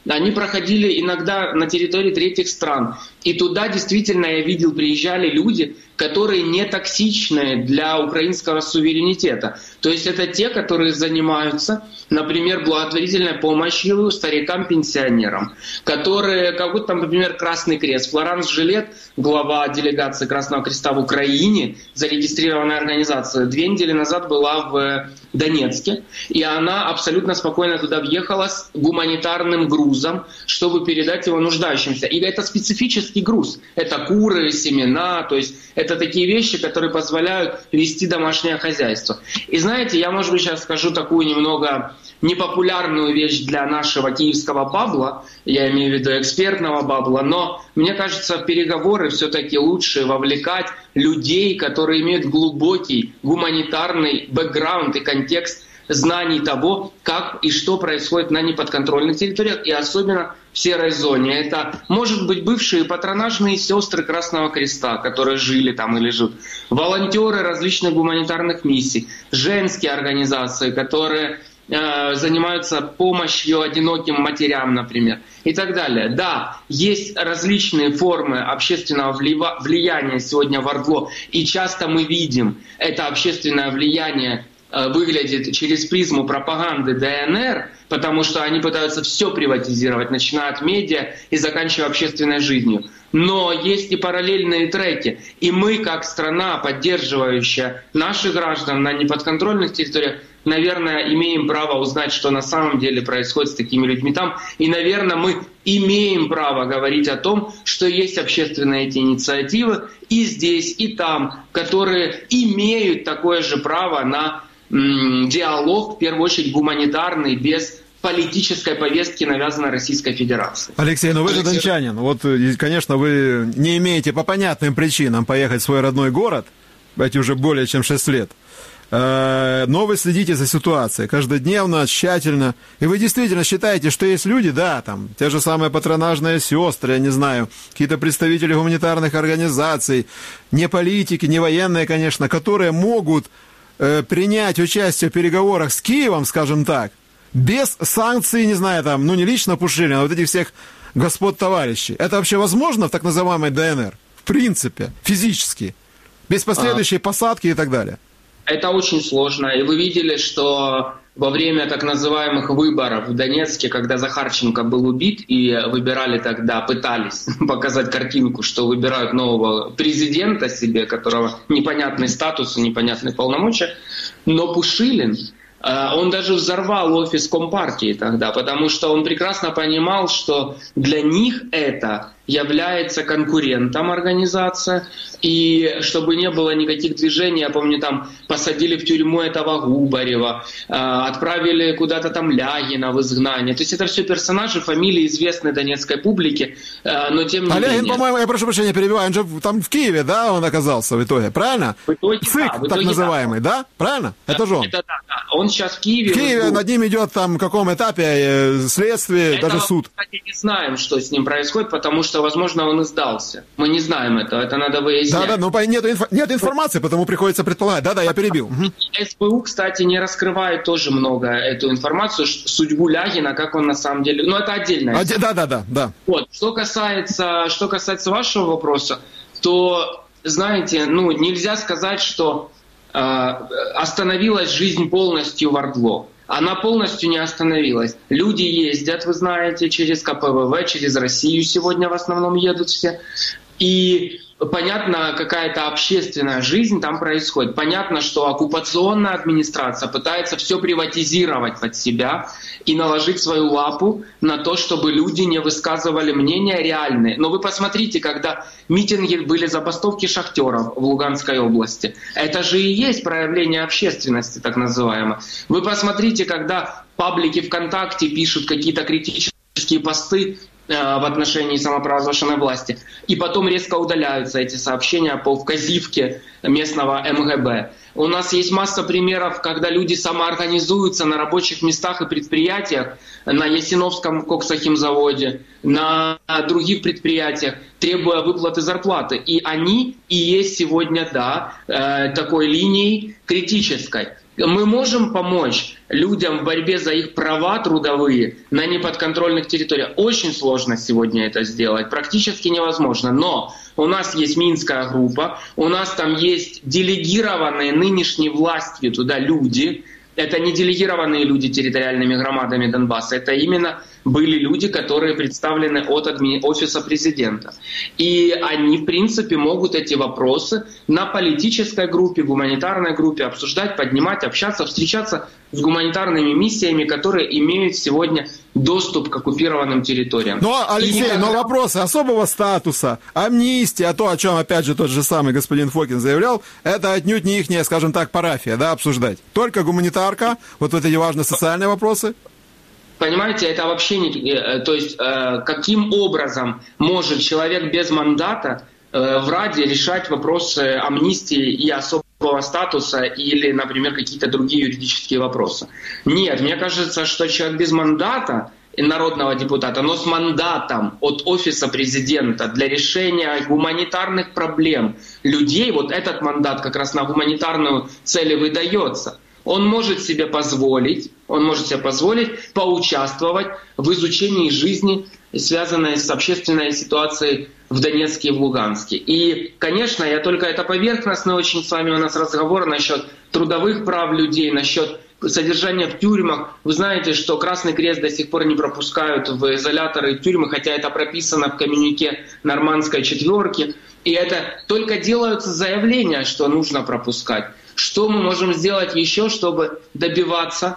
они проходили иногда на территории третьих стран. И туда действительно, я видел, приезжали люди, которые не токсичны для украинского суверенитета. То есть это те, которые занимаются, например, благотворительной помощью старикам-пенсионерам, которые, как вот там, например, Красный Крест. Флоранс Жилет, глава делегации Красного Креста в Украине, зарегистрированная организация, две недели назад была в Донецке, и она абсолютно спокойно туда въехала с гуманитарным грузом, чтобы передать его нуждающимся. И это специфический груз. Это куры, семена, то есть это такие вещи, которые позволяют вести домашнее хозяйство. И знаете, я, может быть, сейчас скажу такую немного непопулярную вещь для нашего киевского бабла, я имею в виду экспертного бабла, но мне кажется, в переговоры все-таки лучше вовлекать людей, которые имеют глубокий гуманитарный бэкграунд и контекст знаний того, как и что происходит на неподконтрольных территориях, и особенно в серой зоне. Это, может быть, бывшие патронажные сестры Красного Креста, которые жили там или живут, волонтеры различных гуманитарных миссий, женские организации, которые э, занимаются помощью одиноким матерям, например, и так далее. Да, есть различные формы общественного влияния сегодня в ОРДЛО, и часто мы видим это общественное влияние выглядит через призму пропаганды ДНР, потому что они пытаются все приватизировать, начиная от медиа и заканчивая общественной жизнью. Но есть и параллельные треки. И мы, как страна, поддерживающая наших граждан на неподконтрольных территориях, наверное, имеем право узнать, что на самом деле происходит с такими людьми там. И, наверное, мы имеем право говорить о том, что есть общественные эти инициативы и здесь, и там, которые имеют такое же право на м- диалог, в первую очередь гуманитарный, без политической повестки, навязанной Российской Федерацией. Алексей, ну вы же дончанин. Вот, конечно, вы не имеете по понятным причинам поехать в свой родной город, эти уже более чем шесть лет. Но вы следите за ситуацией каждодневно, тщательно, и вы действительно считаете, что есть люди, да, там, те же самые патронажные сестры, я не знаю, какие-то представители гуманитарных организаций, не политики, не военные, конечно, которые могут э, принять участие в переговорах с Киевом, скажем так, без санкций, не знаю, там, ну не лично Пушилина, а вот этих всех господ товарищей. Это вообще возможно в так называемой ДНР? В принципе, физически, без последующей посадки и так далее. Это очень сложно. И вы видели, что во время так называемых выборов в Донецке, когда Захарченко был убит, и выбирали тогда, пытались показать картинку, что выбирают нового президента себе, которого непонятный статус и непонятные полномочия, но Пушилин, он даже взорвал офис Компартии тогда, потому что он прекрасно понимал, что для них это является конкурентом организация, и чтобы не было никаких движений, я помню, там посадили в тюрьму этого Губарева, отправили куда-то там Лягина в изгнание. То есть это все персонажи, фамилии известной донецкой публике, но тем не а менее... Лягин, по-моему, я прошу прощения, перебиваю, он же там в Киеве, да, он оказался в итоге, правильно? В итоге, ЦИК, да, в итоге, так называемый, да? да? Правильно? Да, это же он. Это, да, да. Он сейчас в Киеве. В Киеве над ним идет там в каком этапе следствие, этого, даже суд. Мы, кстати, не знаем, что с ним происходит, потому что, возможно, он и сдался. Мы не знаем этого, это надо выяснять. Да, да, но нет, инфо- нет информации, потому приходится предполагать. Да, да, я перебил. Угу. СБУ, кстати, не раскрывает тоже много эту информацию, судьбу Лягина, как он на самом деле... Ну, это отдельная а, Да, да, да, да. Вот. Что касается, что касается вашего вопроса, то, знаете, ну, нельзя сказать, что э, остановилась жизнь полностью в ОРДЛО. Она полностью не остановилась. Люди ездят, вы знаете, через ка пэ вэ вэ, через Россию сегодня в основном едут все. И понятно, какая-то общественная жизнь там происходит. Понятно, что оккупационная администрация пытается все приватизировать под себя и наложить свою лапу на то, чтобы люди не высказывали мнения реальные. Но вы посмотрите, когда митинги были, забастовки шахтеров в Луганской области, это же и есть проявление общественности, так называемое. Вы посмотрите, когда паблики ВКонтакте пишут какие-то критические посты в отношении самопровозглашенной власти. И потом резко удаляются эти сообщения по вказивке местного эм гэ бэ. У нас есть масса примеров, когда люди самоорганизуются на рабочих местах и предприятиях, на Ясиновском коксохимзаводе, на других предприятиях, требуя выплаты зарплаты. И они и есть сегодня, да, такой линией критической. Мы можем помочь людям в борьбе за их права трудовые на неподконтрольных территориях. Очень сложно сегодня это сделать, практически невозможно. Но у нас есть Минская группа, у нас там есть делегированные нынешней властью туда люди. Это не делегированные люди территориальными громадами Донбасса, это именно были люди, которые представлены от адми... офиса президента. И они, в принципе, могут эти вопросы на политической группе, гуманитарной группе обсуждать, поднимать, общаться, встречаться с гуманитарными миссиями, которые имеют сегодня доступ к оккупированным территориям. Но, Алексей, никогда... но вопросы особого статуса, амнистии, а то, о чем, опять же, тот же самый господин Фокин заявлял, это отнюдь не ихняя, скажем так, парафия, да, обсуждать. Только гуманитарка, вот эти важные социальные вопросы. Понимаете, это вообще не... То есть, каким образом может человек без мандата в Раде решать вопросы амнистии и особого статуса или, например, какие-то другие юридические вопросы? Нет, мне кажется, что человек без мандата народного депутата, но с мандатом от офиса президента для решения гуманитарных проблем людей, вот этот мандат как раз на гуманитарную цель выдается. Он может себе позволить, он может себе позволить поучаствовать в изучении жизни, связанной с общественной ситуацией в Донецке и в Луганске. И, конечно, я только это поверхностно очень с вами у нас разговор насчет трудовых прав людей, насчет содержания в тюрьмах. Вы знаете, что Красный Крест до сих пор не пропускают в изоляторы и тюрьмы, хотя это прописано в коммюнике Нормандской четверки. И это только делаются заявления, что нужно пропускать. Что мы можем сделать еще, чтобы добиваться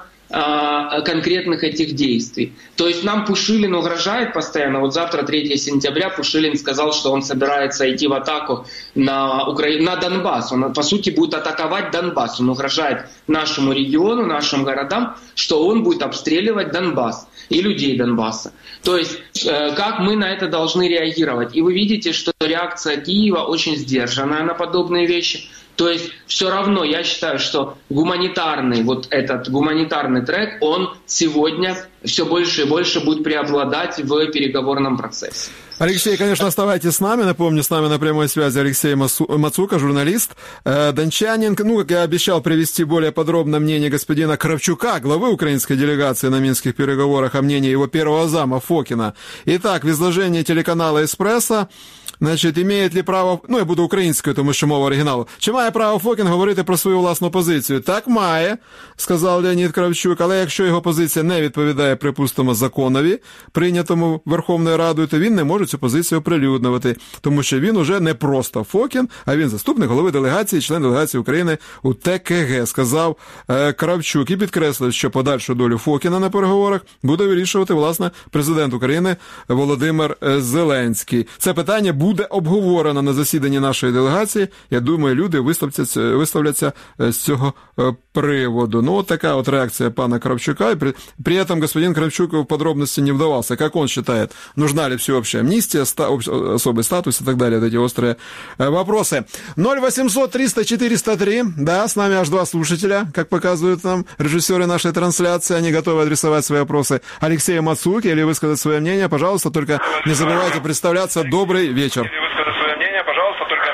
а, конкретных этих действий? То есть нам Пушилин угрожает постоянно. Вот завтра, третьего сентября, Пушилин сказал, что он собирается идти в атаку на, Укра... на Донбасс. Он, по сути, будет атаковать Донбасс. Он угрожает нашему региону, нашим городам, что он будет обстреливать Донбасс и людей Донбасса. То есть э, как мы на это должны реагировать? И вы видите, что реакция Киева очень сдержанная на подобные вещи. То есть все равно я считаю, что гуманитарный, вот этот гуманитарный трек, он сегодня все больше и больше будет преобладать в переговорном процессе. Алексей, конечно, оставайтесь с нами. Напомню, с нами на прямой связи Алексей Мацука, журналист, э, дончанин. Ну, как я обещал, привести более подробно мнение господина Кравчука, главы украинской делегации на минских переговорах, а мнение его первого зама Фокина. Итак, в изложении телеканала «Еспресо», значить, имеє ли право, ну, я буду українською, тому що мова оригіналу, чи має право Фокін говорити про свою власну позицію? Так, має, сказав Леонід Кравчук, але якщо його позиція не відповідає, припустимо, законові, прийнятому Верховною Радою, то він не може цю позицію оприлюднювати, тому що він уже не просто Фокін, а він заступник голови делегації, член делегації України у ТКГ, сказав е, Кравчук, і підкреслив, що подальшу долю Фокіна на переговорах буде вирішувати, власне, президент України Володимир Зеленський. Це питання буде обговорено на засіданні нашої делегації. Я думаю, люди виставляться, виставляться з цього приводу. Ну, вот такая вот реакция пана Кравчука. И при, при этом господин Кравчук в подробности не вдавался. Как он считает, нужна ли всеобщая амнистия, ста, особый статус и так далее. Вот эти острые вопросы. ноль восемьсот триста четыреста три. Да, с нами аж два слушателя, как показывают нам режиссеры нашей трансляции. Они готовы адресовать свои вопросы Алексею Мацуке или высказать свое мнение. Пожалуйста, только не забывайте представляться. Добрый вечер. Или высказать свое мнение, пожалуйста, только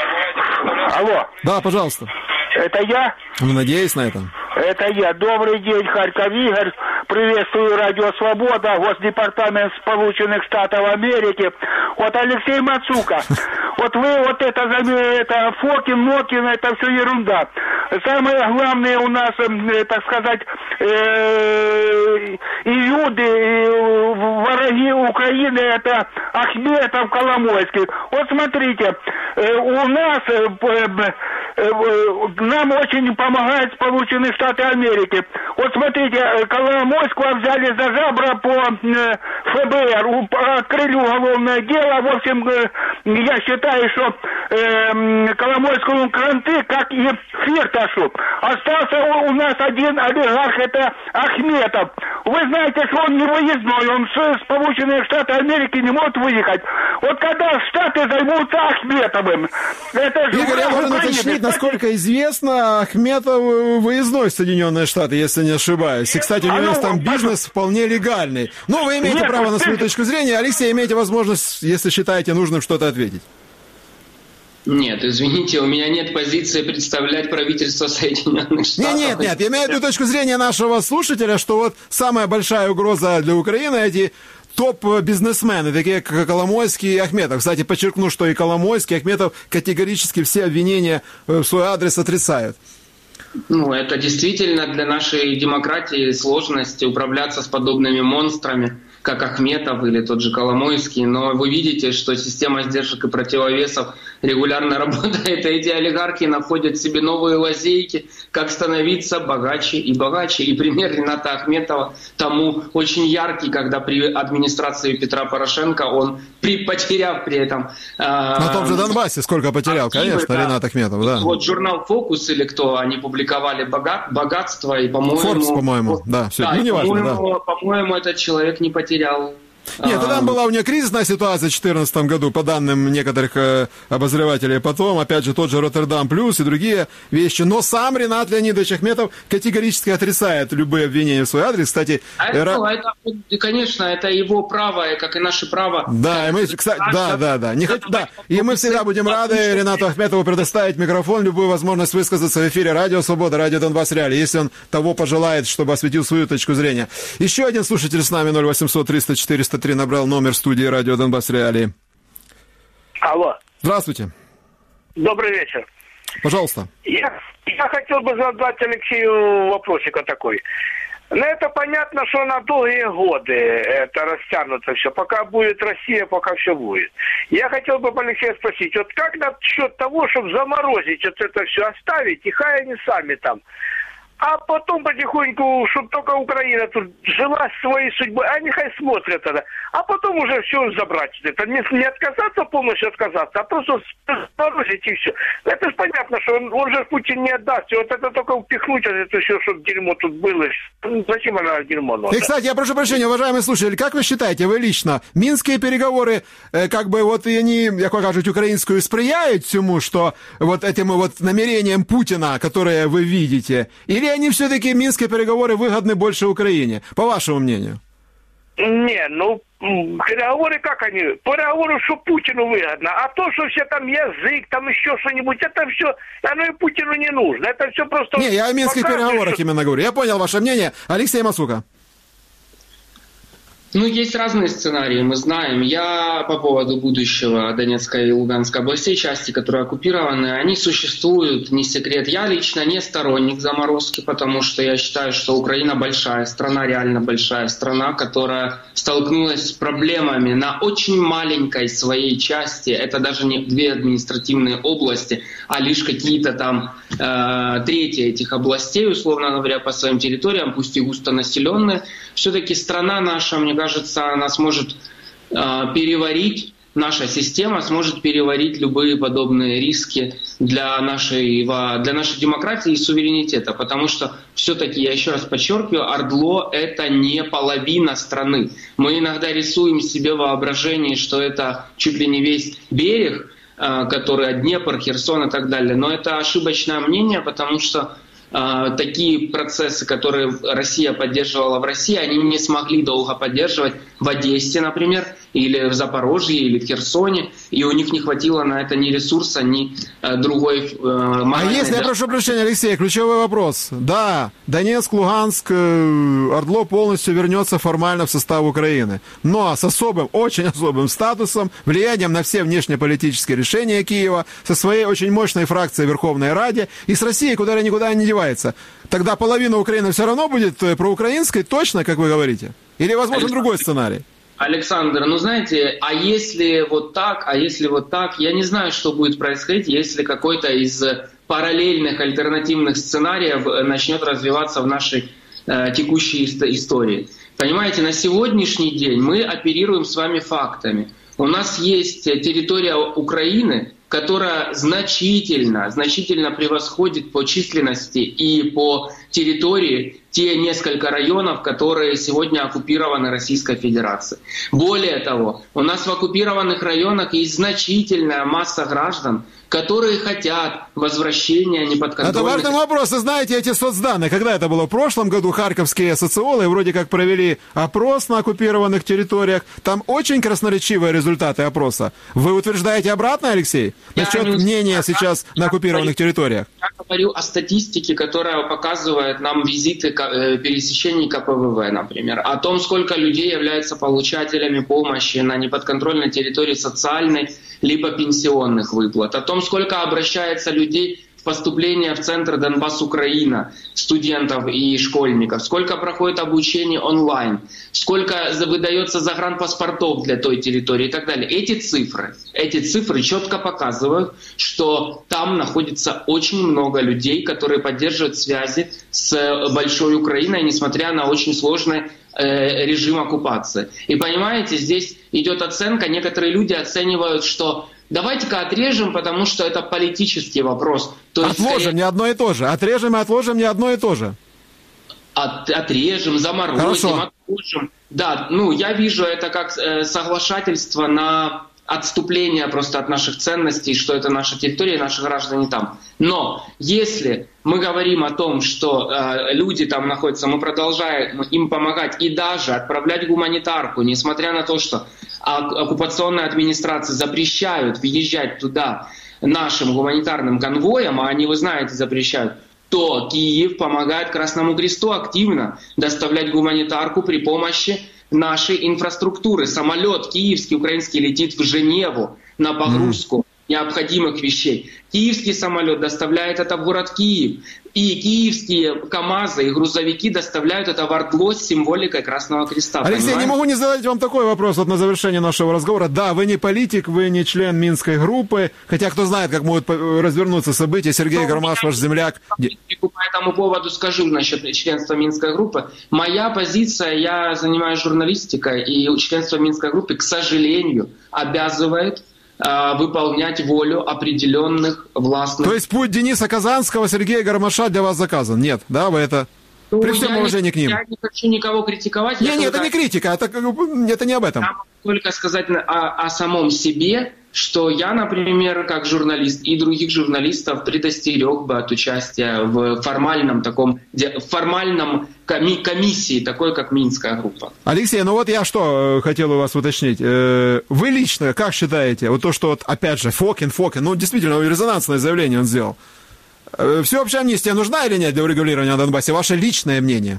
не забывайте. Алло. Да, пожалуйста. Это я? Ну, надеюсь на это. Это я. Добрый день, Харьков Игорь. Приветствую Радио Свобода, Госдепартамент Сполученных Штатов Америки. Вот Алексей Мацука. Вот вы, вот это, это Фокин, Мокин, это все ерунда. Самое главное у нас, так сказать, э, иуды, враги Украины, это Ахметов, Коломойский. Вот смотрите, у нас, нам очень помогают Сполученные Штаты Америки. Вот смотрите, Коломойского взяли за жабра по ФБР, открыли уголовное дело. В общем, я считаю, что Коломойскому кранты, как и Фирташу. Остался у нас один олигарх, это Ахметов. Вы знаете, что он не выездной, он с Сполученных Штатов Америки не может выехать. Вот когда Штаты займутся Ахметовым, это же... Игорь, я должен уточнить, насколько известно, Ахметов выездной в Соединенные Штаты, если не ошибаюсь. И, кстати, у него есть там бизнес вполне легальный. Но вы имеете право на свою точку зрения. Алексей, имеете возможность, если считаете нужным, что-то ответить. Нет, извините, у меня нет позиции представлять правительство Соединенных Штатов. Нет, нет, нет, я имею в виду точку зрения нашего слушателя, что вот самая большая угроза для Украины — эти топ-бизнесмены, такие как Коломойский и Ахметов. Кстати, подчеркну, что и Коломойский, и Ахметов категорически все обвинения в свой адрес отрицают. Ну, это действительно для нашей демократии сложность управляться с подобными монстрами, как Ахметов или тот же Коломойский. Но вы видите, что система сдержек и противовесов регулярно работает, и эти олигархи находят себе новые лазейки, как становиться богаче и богаче. И пример Рената Ахметова тому очень яркий, когда при администрации Петра Порошенко он, при, потеряв при этом... Э, На том же Донбассе сколько потерял, активы, конечно, да. Ренат Ахметов. Да. Вот журнал «Фокус» или кто, они публиковали богат, богатство, и, по-моему... Форбс, по-моему, да, все, да, ну, не важно, по-моему, да. по-моему, этот человек не потерял... Нет, тогда была у нее кризисная ситуация в две тысячи четырнадцатом году, по данным некоторых э, обозревателей. Потом, опять же, тот же Роттердам Плюс и другие вещи. Но сам Ренат Леонидович Ахметов категорически отрицает любые обвинения в свой адрес. Кстати, а это, ра... это, конечно, это его право, как и наше право. Да, и мы, кстати, да, да, да. Не хот... да. И мы всегда будем рады Ренату Ахметову предоставить микрофон, любую возможность высказаться в эфире Радио Свобода, Радио Донбасс Реалии, если он того пожелает, чтобы осветил свою точку зрения. Еще один слушатель с нами, ноль восемьсот триста четыреста три, набрал номер студии Радио Донбасс Реалии. Алло. Здравствуйте. Добрый вечер. Пожалуйста. Я, я хотел бы задать Алексею вопросик такой. Ну, это понятно, что на долгие годы это растянуто все. Пока будет Россия, пока все будет. Я хотел бы Алексея спросить, вот как насчет того, чтобы заморозить вот это все, оставить, и хай они сами там. А потом потихоньку, чтобы только Украина тут жила своей судьбой, а они хай смотрят тогда. А потом уже все забрать. Это не, не отказаться, полностью отказаться, а просто заморозить и все. Это же понятно, что он, он же Путин не отдаст. И вот это только упихнуть, вот это все, чтобы дерьмо тут было. Зачем она дерьмо надо? И, кстати, я прошу прощения, уважаемые слушатели, как вы считаете, вы лично, Мінські переговоры, э, как бы вот они, як вы кажете, украинскую сприяют всему, что вот этим вот намерениям Путина, которые вы видите, или они все-таки Минские переговоры выгодны больше Украине, по вашему мнению? Не, ну, переговоры как они? Переговоры, что Путину выгодно. А то, что все там язык, там еще что-нибудь, это все, оно и Путину не нужно. Это все просто... Не, я о Минских переговорах что... именно говорю. Я понял ваше мнение. Алексей Масука. Ну, есть разные сценарии, мы знаем. Я по поводу будущего Донецкой и Луганской областей, части, которые оккупированы, они существуют, не секрет. Я лично не сторонник заморозки, потому что я считаю, что Украина большая страна, реально большая страна, которая столкнулась с проблемами на очень маленькой своей части. Это даже не две административные области, а лишь какие-то там э, трети этих областей, условно говоря, по своим территориям, пусть и густонаселенные. Все-таки страна наша, мне кажется, она сможет э, переварить, наша система сможет переварить любые подобные риски для нашей, для нашей демократии и суверенитета. Потому что все-таки, я еще раз подчеркиваю, Ордло — это не половина страны. Мы иногда рисуем себе воображение, что это чуть ли не весь берег, э, который Днепр, Херсон и так далее. Но это ошибочное мнение, потому что такие процессы, которые Россия поддерживала в России, они не смогли долго поддерживать в Одессе, например, или в Запорожье, или в Херсоне, и у них не хватило на это ни ресурса, ни другой моральной... А если, я прошу прощения, Алексей, ключевой вопрос. Да, Донецк, Луганск, Ордло полностью вернется формально в состав Украины, но с особым, очень особым статусом, влиянием на все внешнеполитические решения Киева, со своей очень мощной фракцией в Верховной Раде и с Россией, куда никуда не девается. Тогда половина Украины все равно будет проукраинской, точно, как вы говорите? Или, возможно, Александр, другой сценарий? Александр, ну знаете, а если вот так, а если вот так, я не знаю, что будет происходить, если какой-то из параллельных альтернативных сценариев начнет развиваться в нашей э, текущей истории. Понимаете, на сегодняшний день мы оперируем с вами фактами. У нас есть территория Украины, которая значительно, значительно превосходит по численности и по территории, те несколько районов, которые сегодня оккупированы Российской Федерацией. Более того, у нас в оккупированных районах есть значительная масса граждан, которые хотят возвращения неподконтрольных... Это важный вопрос. Вы знаете эти соцданные? Когда это было? В прошлом году харьковские социологи вроде как провели опрос на оккупированных территориях. Там очень красноречивые результаты опроса. Вы утверждаете обратно, Алексей? Насчет мнения сейчас на оккупированных территориях. Я говорю о статистике, которая показывает нам визиты пересечений ка пэ вэ вэ, например. О том, сколько людей являются получателями помощи на неподконтрольной территории социальной либо пенсионных выплат. О том, сколько обращается людей в поступление в Центр Донбасс-Украина, студентов и школьников, сколько проходит обучение онлайн, сколько выдается загранпаспортов для той территории и так далее. Эти цифры, эти цифры четко показывают, что там находится очень много людей, которые поддерживают связи с большой Украиной, несмотря на очень сложный э, режим оккупации. И понимаете, здесь идет оценка, некоторые люди оценивают, что давайте-ка отрежем, потому что это политический вопрос. То есть, отложим скорее... не одно и то же. Отрежем и отложим не одно и то же. От, отрежем, заморозим, Хорошо. отложим. Да, ну я вижу это как э, соглашательство на отступление просто от наших ценностей, что это наша территория, наши граждане там. Но если мы говорим о том, что э, люди там находятся, мы продолжаем им помогать и даже отправлять гуманитарку, несмотря на то, что оккупационные администрации запрещают въезжать туда нашим гуманитарным конвоям, а они, вы знаете, запрещают, то Киев помогает Красному Кресту активно доставлять гуманитарку при помощи нашей инфраструктуры. Самолет киевский, украинский летит в Женеву на погрузку mm. необходимых вещей. Киевский самолет доставляет это в город Киев. И киевские КАМАЗы и грузовики доставляют это в Ордло с символикой Красного Креста. Алексей, понимаете? Не могу не задать вам такой вопрос вот на завершение нашего разговора. Да, вы не политик, вы не член Минской группы, хотя кто знает, как могут развернуться события. Сергей Гармаш, ваш земляк. По этому поводу скажу насчет членства Минской группы. Моя позиция, я занимаюсь журналистикой, и членство Минской группы, к сожалению, обязывает выполнять волю определенных властных... То есть путь Дениса Казанского, Сергея Гармаша для вас заказан? Нет, да, вы это... Ну, при всем уважении не, к ним. Я не хочу никого критиковать. Не, нет, только... это не критика, это, это не об этом. Я могу только сказать о, о самом себе, что я, например, как журналист и других журналистов предостерег бы от участия в формальном таком, в формальном коми- комиссии, такой как Минская группа. Алексей, ну вот я что хотел у вас уточнить. Вы лично как считаете, вот то, что вот, опять же, Фокин, Фокин, ну действительно резонансное заявление он сделал. Всеобщая амнистия нужна или нет для урегулирования на Донбассе? Ваше личное мнение?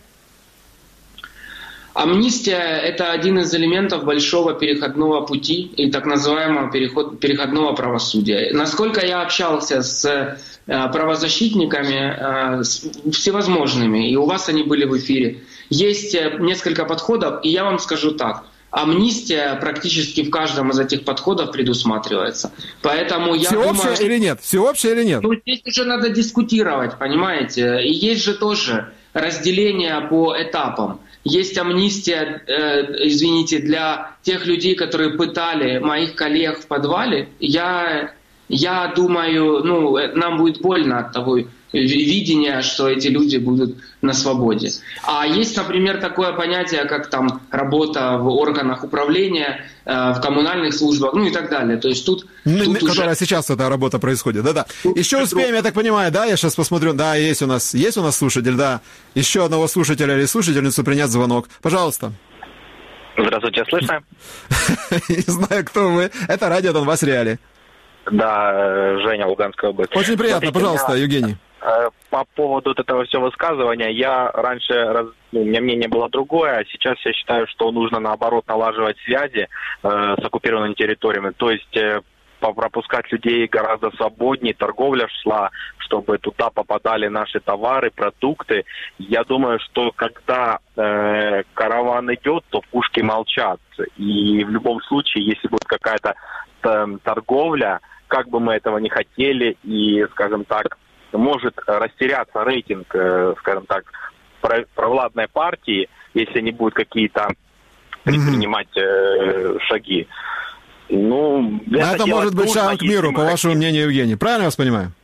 Амнистия – это один из элементов большого переходного пути и так называемого переход, переходного правосудия. Насколько я общался с э, правозащитниками э, с, всевозможными, и у вас они были в эфире, есть э, несколько подходов, и я вам скажу так. Амнистия практически в каждом из этих подходов предусматривается. Поэтому я Всеобщая думаю, или нет? Всеобщая или нет? Ну, здесь уже надо дискутировать, понимаете? И есть же тоже разделение по этапам. Есть амнистия, э, извините, для тех людей, которые пытали моих коллег в подвале. Я, я думаю, ну, нам будет больно от того видения, что эти люди будут на свободе. А есть, например, такое понятие, как там работа в органах управления, э, в коммунальных службах, ну и так далее. То есть тут... тут Которая уже... сейчас эта работа происходит, да-да. Еще успеем, я так понимаю, да? Я сейчас посмотрю. Да, есть у нас, есть у нас слушатель, да. Еще одного слушателя или слушательницу принять звонок. Пожалуйста. Здравствуйте, слышно? Не знаю, кто вы. Это радио Донбасс Реалии. Да, Женя, Луганская область. Очень приятно, Смотрите, пожалуйста, я... Евгений. По поводу вот этого всего высказывания, я раньше, раз, ну, у меня мнение было другое, а сейчас я считаю, что нужно, наоборот, налаживать связи э, с оккупированными территориями, то есть э, пропускать людей гораздо свободнее, торговля шла, чтобы туда попадали наши товары, продукты. Я думаю, что когда э, караван идет, то пушки молчат, и в любом случае, если будет какая-то э, торговля, как бы мы этого не хотели, и, скажем так, может растеряться рейтинг, скажем так, провладной партии, если они будут какие-то предпринимать mm-hmm. шаги. Ну, это, это может быть шагом к миру, по вашему мнению, Евгений. Правильно я вас понимаю?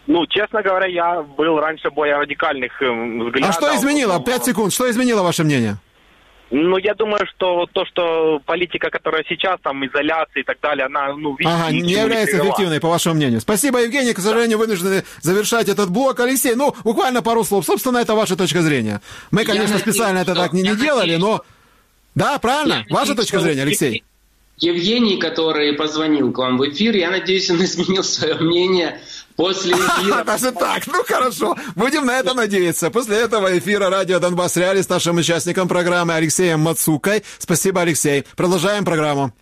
Ну, честно говоря, я был раньше более радикальных взглядов. А что изменило? Пять секунд. Что изменило ваше мнение? Ну, я думаю, что то, что политика, которая сейчас, там, изоляция и так далее, она, ну, видите, ага, не является эффективной, по вашему мнению. Спасибо, Евгений. К сожалению, вынуждены завершать этот блок. Алексей, ну, буквально пару слов. Собственно, это ваша точка зрения. Мы, конечно, я специально надеюсь, это так не, не делали, но... Да, правильно? Я ваша надеюсь, точка зрения, Алексей? Евгений, который позвонил к вам в эфир, я надеюсь, он изменил свое мнение после эфира. Даже так, ну хорошо. Будем на это надеяться. После этого эфира радио Донбасс Реали с нашим участником программы Алексеем Мацукой. Спасибо, Алексей. Продолжаем программу.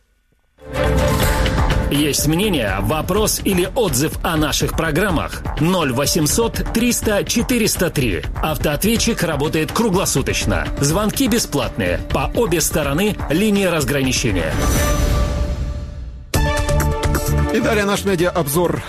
Есть мнение, вопрос или отзыв о наших программах? ноль восемьсот триста четыреста три. Автоответчик работает круглосуточно. Звонки бесплатные. По обе стороны линии разграничения. И далее наш медиа-обзор.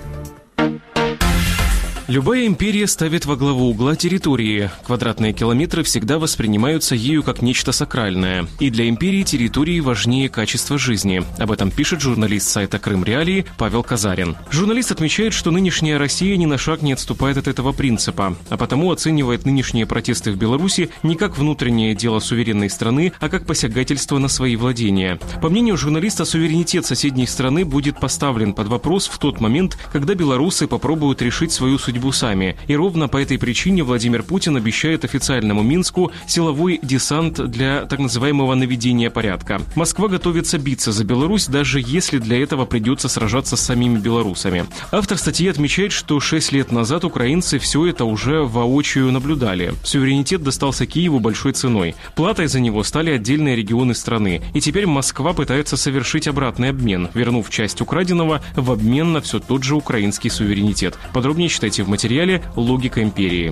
Любая империя ставит во главу угла территории. Квадратные километры всегда воспринимаются ею как нечто сакральное. И для империи территории важнее качества жизни. Об этом пишет журналист сайта Крым Реалии Павел Казарин. Журналист отмечает, что нынешняя Россия ни на шаг не отступает от этого принципа, а потому оценивает нынешние протесты в Беларуси не как внутреннее дело суверенной страны, а как посягательство на свои владения. По мнению журналиста, суверенитет соседней страны будет поставлен под вопрос в тот момент, когда белорусы попробуют решить свою судьбу сами. И ровно по этой причине Владимир Путин обещает официальному Минску силовой десант для так называемого наведения порядка. Москва готовится биться за Беларусь, даже если для этого придется сражаться с самими белорусами. Автор статьи отмечает, что шесть лет назад украинцы все это уже воочию наблюдали. Суверенитет достался Киеву большой ценой. Платой за него стали отдельные регионы страны. И теперь Москва пытается совершить обратный обмен, вернув часть украденного в обмен на все тот же украинский суверенитет. Подробнее читайте в материале «Логика империи».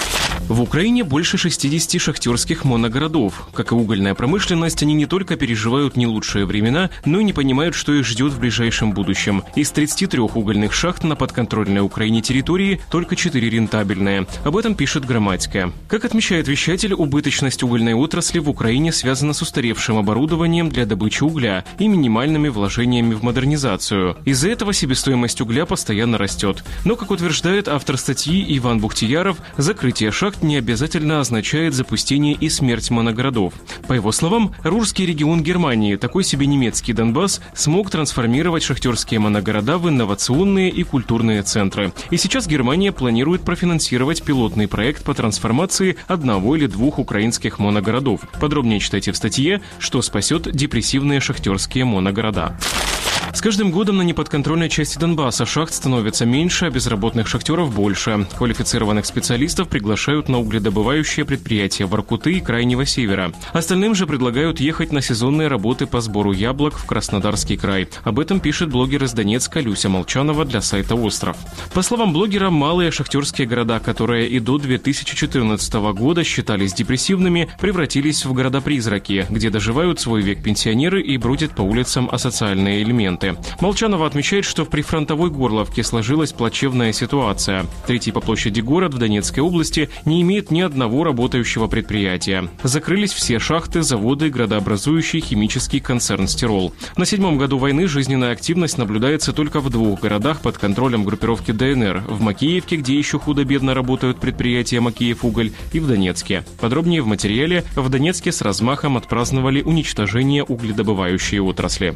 В Украине больше шестидесяти шахтерских моногородов. Как и угольная промышленность, они не только переживают не лучшие времена, но и не понимают, что их ждет в ближайшем будущем. Из тридцати трёх угольных шахт на подконтрольной Украине территории только четыре рентабельные. Об этом пишет Громадько. Как отмечает вещатель, убыточность угольной отрасли в Украине связана с устаревшим оборудованием для добычи угля и минимальными вложениями в модернизацию. Из-за этого себестоимость угля постоянно растет. Но, как утверждает автор статьи Иван Бухтияров, закрытие шахт не обязательно означает запустение и смерть моногородов. По его словам, Рурский регион Германии, такой себе немецкий Донбасс, смог трансформировать шахтерские моногорода в инновационные и культурные центры. И сейчас Германия планирует профинансировать пилотный проект по трансформации одного или двух украинских моногородов. Подробнее читайте в статье «Что спасет депрессивные шахтерские моногорода». С каждым годом на неподконтрольной части Донбасса шахт становится меньше, а безработных шахтеров больше. Квалифицированных специалистов приглашают на угледобывающие предприятия Воркуты и Крайнего Севера. Остальным же предлагают ехать на сезонные работы по сбору яблок в Краснодарский край. Об этом пишет блогер из Донецка Люся Молчанова для сайта «Остров». По словам блогера, малые шахтерские города, которые и до две тысячи четырнадцатого года считались депрессивными, превратились в города-призраки, где доживают свой век пенсионеры и бродят по улицам асоциальные элементы. Молчанова отмечает, что в прифронтовой Горловке сложилась плачевная ситуация. Третий по площади город в Донецкой области не имеет ни одного работающего предприятия. Закрылись все шахты, заводы, градообразующий химический концерн «Стирол». На седьмом году войны жизненная активность наблюдается только в двух городах под контролем группировки ДНР. В Макеевке, где еще худо-бедно работают предприятия «Макеевуголь», и в Донецке. Подробнее в материале. В Донецке с размахом отпраздновали уничтожение угледобывающей отрасли.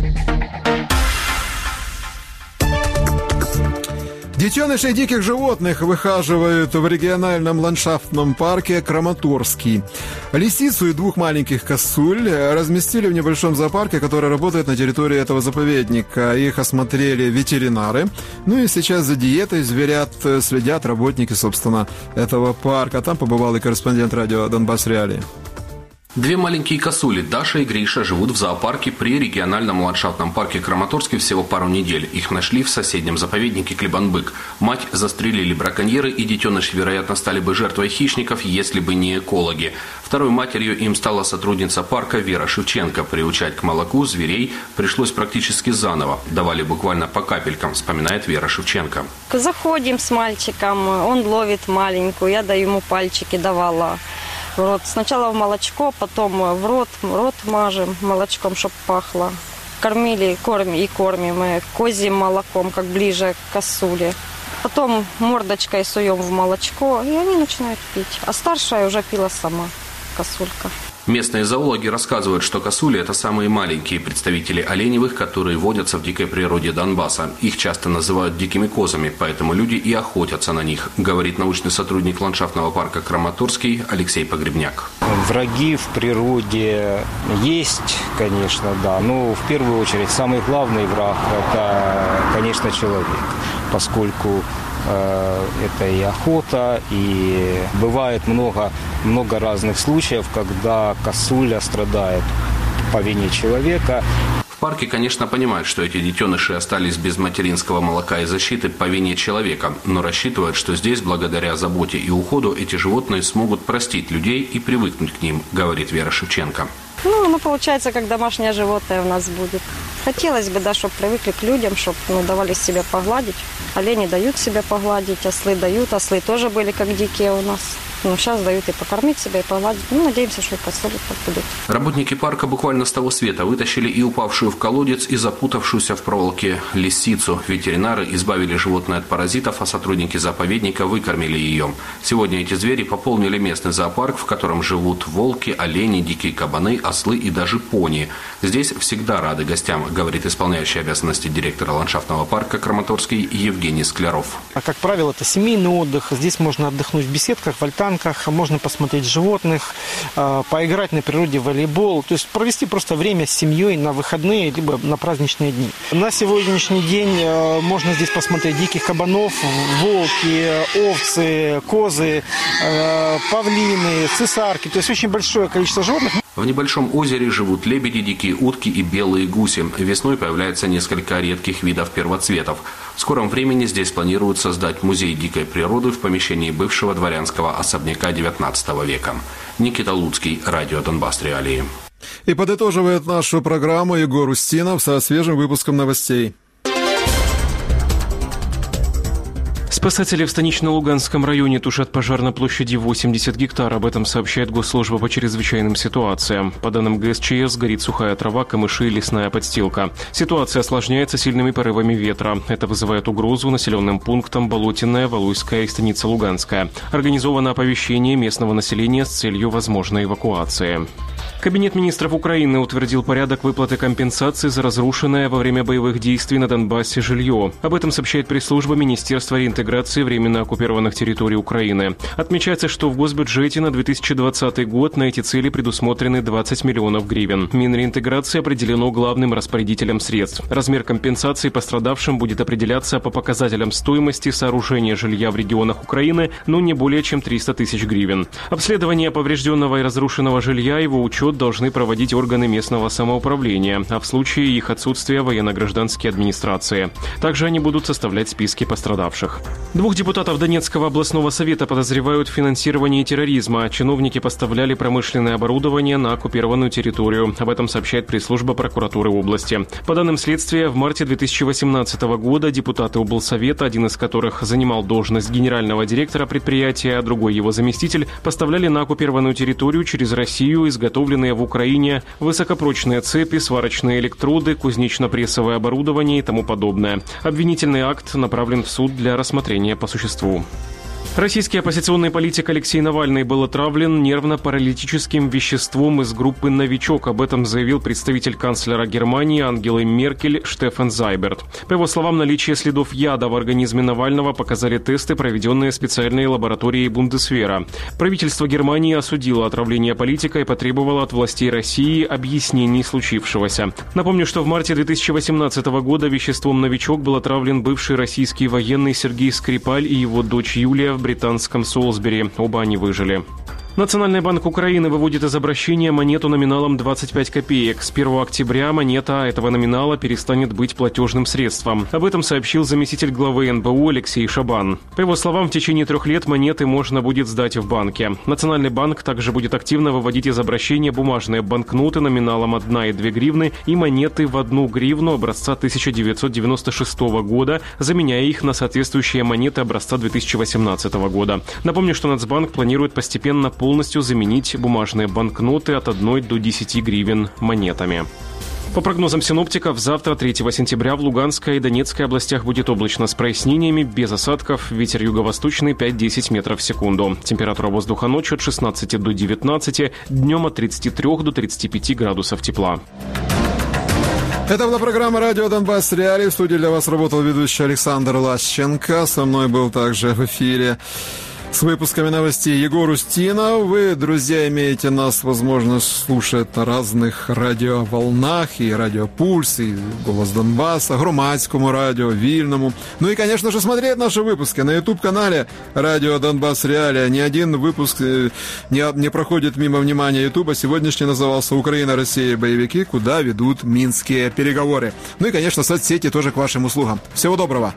Детеныши диких животных выхаживают в региональном ландшафтном парке Краматорский. Лисицу и двух маленьких косуль разместили в небольшом зоопарке, который работает на территории этого заповедника. Их осмотрели ветеринары. Ну и сейчас за диетой зверят следят работники, собственно, этого парка. Там побывал и корреспондент радио Донбасс Реалии. Две маленькие косули, Даша и Гриша, живут в зоопарке при региональном ландшафтном парке Краматорский всего пару недель. Их нашли в соседнем заповеднике Клебанбык. Мать застрелили браконьеры, и детеныши, вероятно, стали бы жертвой хищников, если бы не экологи. Второй матерью им стала сотрудница парка Вера Шевченко. Приучать к молоку зверей пришлось практически заново. Давали буквально по капелькам, вспоминает Вера Шевченко. Заходим с мальчиком, он ловит маленькую, я даю ему пальчики, давала. В рот. Сначала в молочко, потом в рот, в рот мажем молочком, чтобы пахло. Кормили корм, и кормим козьим молоком, как ближе к косуле. Потом мордочкой суем в молочко, и они начинают пить. А старшая уже пила сама, косулька. Местные зоологи рассказывают, что косули – это самые маленькие представители оленевых, которые водятся в дикой природе Донбасса. Их часто называют дикими козами, поэтому люди и охотятся на них, говорит научный сотрудник ландшафтного парка Краматорский Алексей Погребняк. Враги в природе есть, конечно, да, но в первую очередь самый главный враг – это, конечно, человек, поскольку это и охота, и бывает много, много разных случаев, когда косуля страдает по вине человека. В парке, конечно, понимают, что эти детеныши остались без материнского молока и защиты по вине человека, но рассчитывают, что здесь, благодаря заботе и уходу, эти животные смогут простить людей и привыкнуть к ним, говорит Вера Шевченко. Ну, оно получается, как домашнее животное у нас будет. Хотелось бы, да, чтобы привыкли к людям, чтобы ну, давали себя погладить. Олени дают себя погладить, ослы дают. Ослы тоже были как дикие у нас. Но сейчас дают и покормить себя, и погладить. Ну, надеемся, что и косули так будут. Работники парка буквально с того света вытащили и упавшую в колодец, и запутавшуюся в проволоке лисицу. Ветеринары избавили животное от паразитов, а сотрудники заповедника выкормили ее. Сегодня эти звери пополнили местный зоопарк, в котором живут волки, олени, дикие кабаны, ослы и даже пони. Здесь всегда рады гостям, говорит исполняющий обязанности директора ландшафтного парка Краматорский Евгений Скляров. А как правило, это семейный отдых. Здесь можно отдохнуть в беседках, в альтанках, можно посмотреть животных, поиграть на природе в волейбол, то есть провести просто время с семьей на выходные либо на праздничные дни. На сегодняшний день можно здесь посмотреть диких кабанов, волки, овцы, козы, павлины, цесарки, то есть очень большое количество животных. В небольшом озере живут лебеди, дикие утки и белые гуси. Весной появляется несколько редких видов первоцветов. В скором времени здесь планируют создать музей дикой природы в помещении бывшего дворянского особняка девятнадцатого века. Никита Луцкий, радио Донбасс Реалии. И подытоживает нашу программу Егор Устинов со свежим выпуском новостей. Спасатели в станично-Луганском районе тушат пожар на площади восемьдесят гектар. Об этом сообщает Госслужба по чрезвычайным ситуациям. По данным ГСЧС, горит сухая трава, камыши и лесная подстилка. Ситуация осложняется сильными порывами ветра. Это вызывает угрозу населенным пунктам Болотиная, Валуйская и Станица Луганская. Организовано оповещение местного населения с целью возможной эвакуации. Кабинет министров Украины утвердил порядок выплаты компенсации за разрушенное во время боевых действий на Донбассе жилье. Об этом сообщает пресс-служба Министерства реинтеграции временно оккупированных территорий Украины. Отмечается, что в госбюджете на две тысячи двадцатый год на эти цели предусмотрены двадцать миллионов гривен. Минреинтеграции определено главным распорядителем средств. Размер компенсации пострадавшим будет определяться по показателям стоимости сооружения жилья в регионах Украины, но не более чем триста тысяч гривен. Обследование поврежденного и разрушенного жилья, его учет должны проводить органы местного самоуправления, а в случае их отсутствия военно-гражданские администрации. Также они будут составлять списки пострадавших. Двух депутатов Донецкого областного совета подозревают в финансировании терроризма. Чиновники поставляли промышленное оборудование на оккупированную территорию. Об этом сообщает пресс-служба прокуратуры области. По данным следствия, в марте две тысячи восемнадцатого года депутаты облсовета, один из которых занимал должность генерального директора предприятия, а другой его заместитель, поставляли на оккупированную территорию через Россию изготовленные в Украине высокопрочные цепи, сварочные электроды, кузнечно-прессовое оборудование и тому подобное. Обвинительный акт направлен в суд для рассмотрения по существу. Российский оппозиционный политик Алексей Навальный был отравлен нервно-паралитическим веществом из группы «Новичок». Об этом заявил представитель канцлера Германии Ангелы Меркель Штефан Зайберт. По его словам, наличие следов яда в организме Навального показали тесты, проведенные специальной лабораторией Бундесвера. Правительство Германии осудило отравление политика и потребовало от властей России объяснений случившегося. Напомню, что в марте две тысячи восемнадцатого года веществом «Новичок» был отравлен бывший российский военный Сергей Скрипаль и его дочь Юлия в британском Солсбери. Оба они выжили. Национальный банк Украины выводит из обращения монету номиналом двадцать пять копеек. С первого октября монета этого номинала перестанет быть платежным средством. Об этом сообщил заместитель главы эн бэ у Алексей Шабан. По его словам, в течение трех лет монеты можно будет сдать в банке. Национальный банк также будет активно выводить из обращения бумажные банкноты номиналом одна и две гривны и монеты в одну гривну образца тысяча девятьсот девяносто шестого года, заменяя их на соответствующие монеты образца две тысячи восемнадцатого года. Напомню, что Нацбанк планирует постепенно полностью заменить бумажные банкноты от одной до десяти гривен монетами. По прогнозам синоптиков, завтра, третьего сентября, в Луганской и Донецкой областях будет облачно с прояснениями, без осадков, ветер юго-восточный пять-десять метров в секунду. Температура воздуха ночью от шестнадцати до девятнадцати, днем от тридцати трёх до тридцати пяти градусов тепла. Это была программа «Радио Донбасс Реалии». В студии для вас работал ведущий Александр Лащенко. Со мной был также в эфире с выпусками новостей Егор Устинов. Вы, друзья, имеете нас возможность слушать на разных радиоволнах, и Радио Пульс, и Голос Донбасса, Громадському радио, Вильному. Ну и, конечно же, смотреть наши выпуски на YouTube-канале «Радио Донбасс Реалия». Ни один выпуск не, не проходит мимо внимания Ютуба. Сегодняшний назывался «Украина, Россия, боевики. Куда ведут минские переговоры». Ну и, конечно, соцсети тоже к вашим услугам. Всего доброго!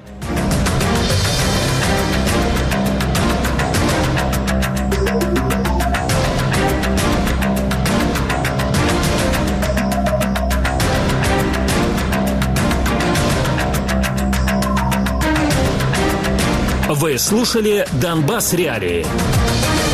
Вы слушали «Донбасс Реалии».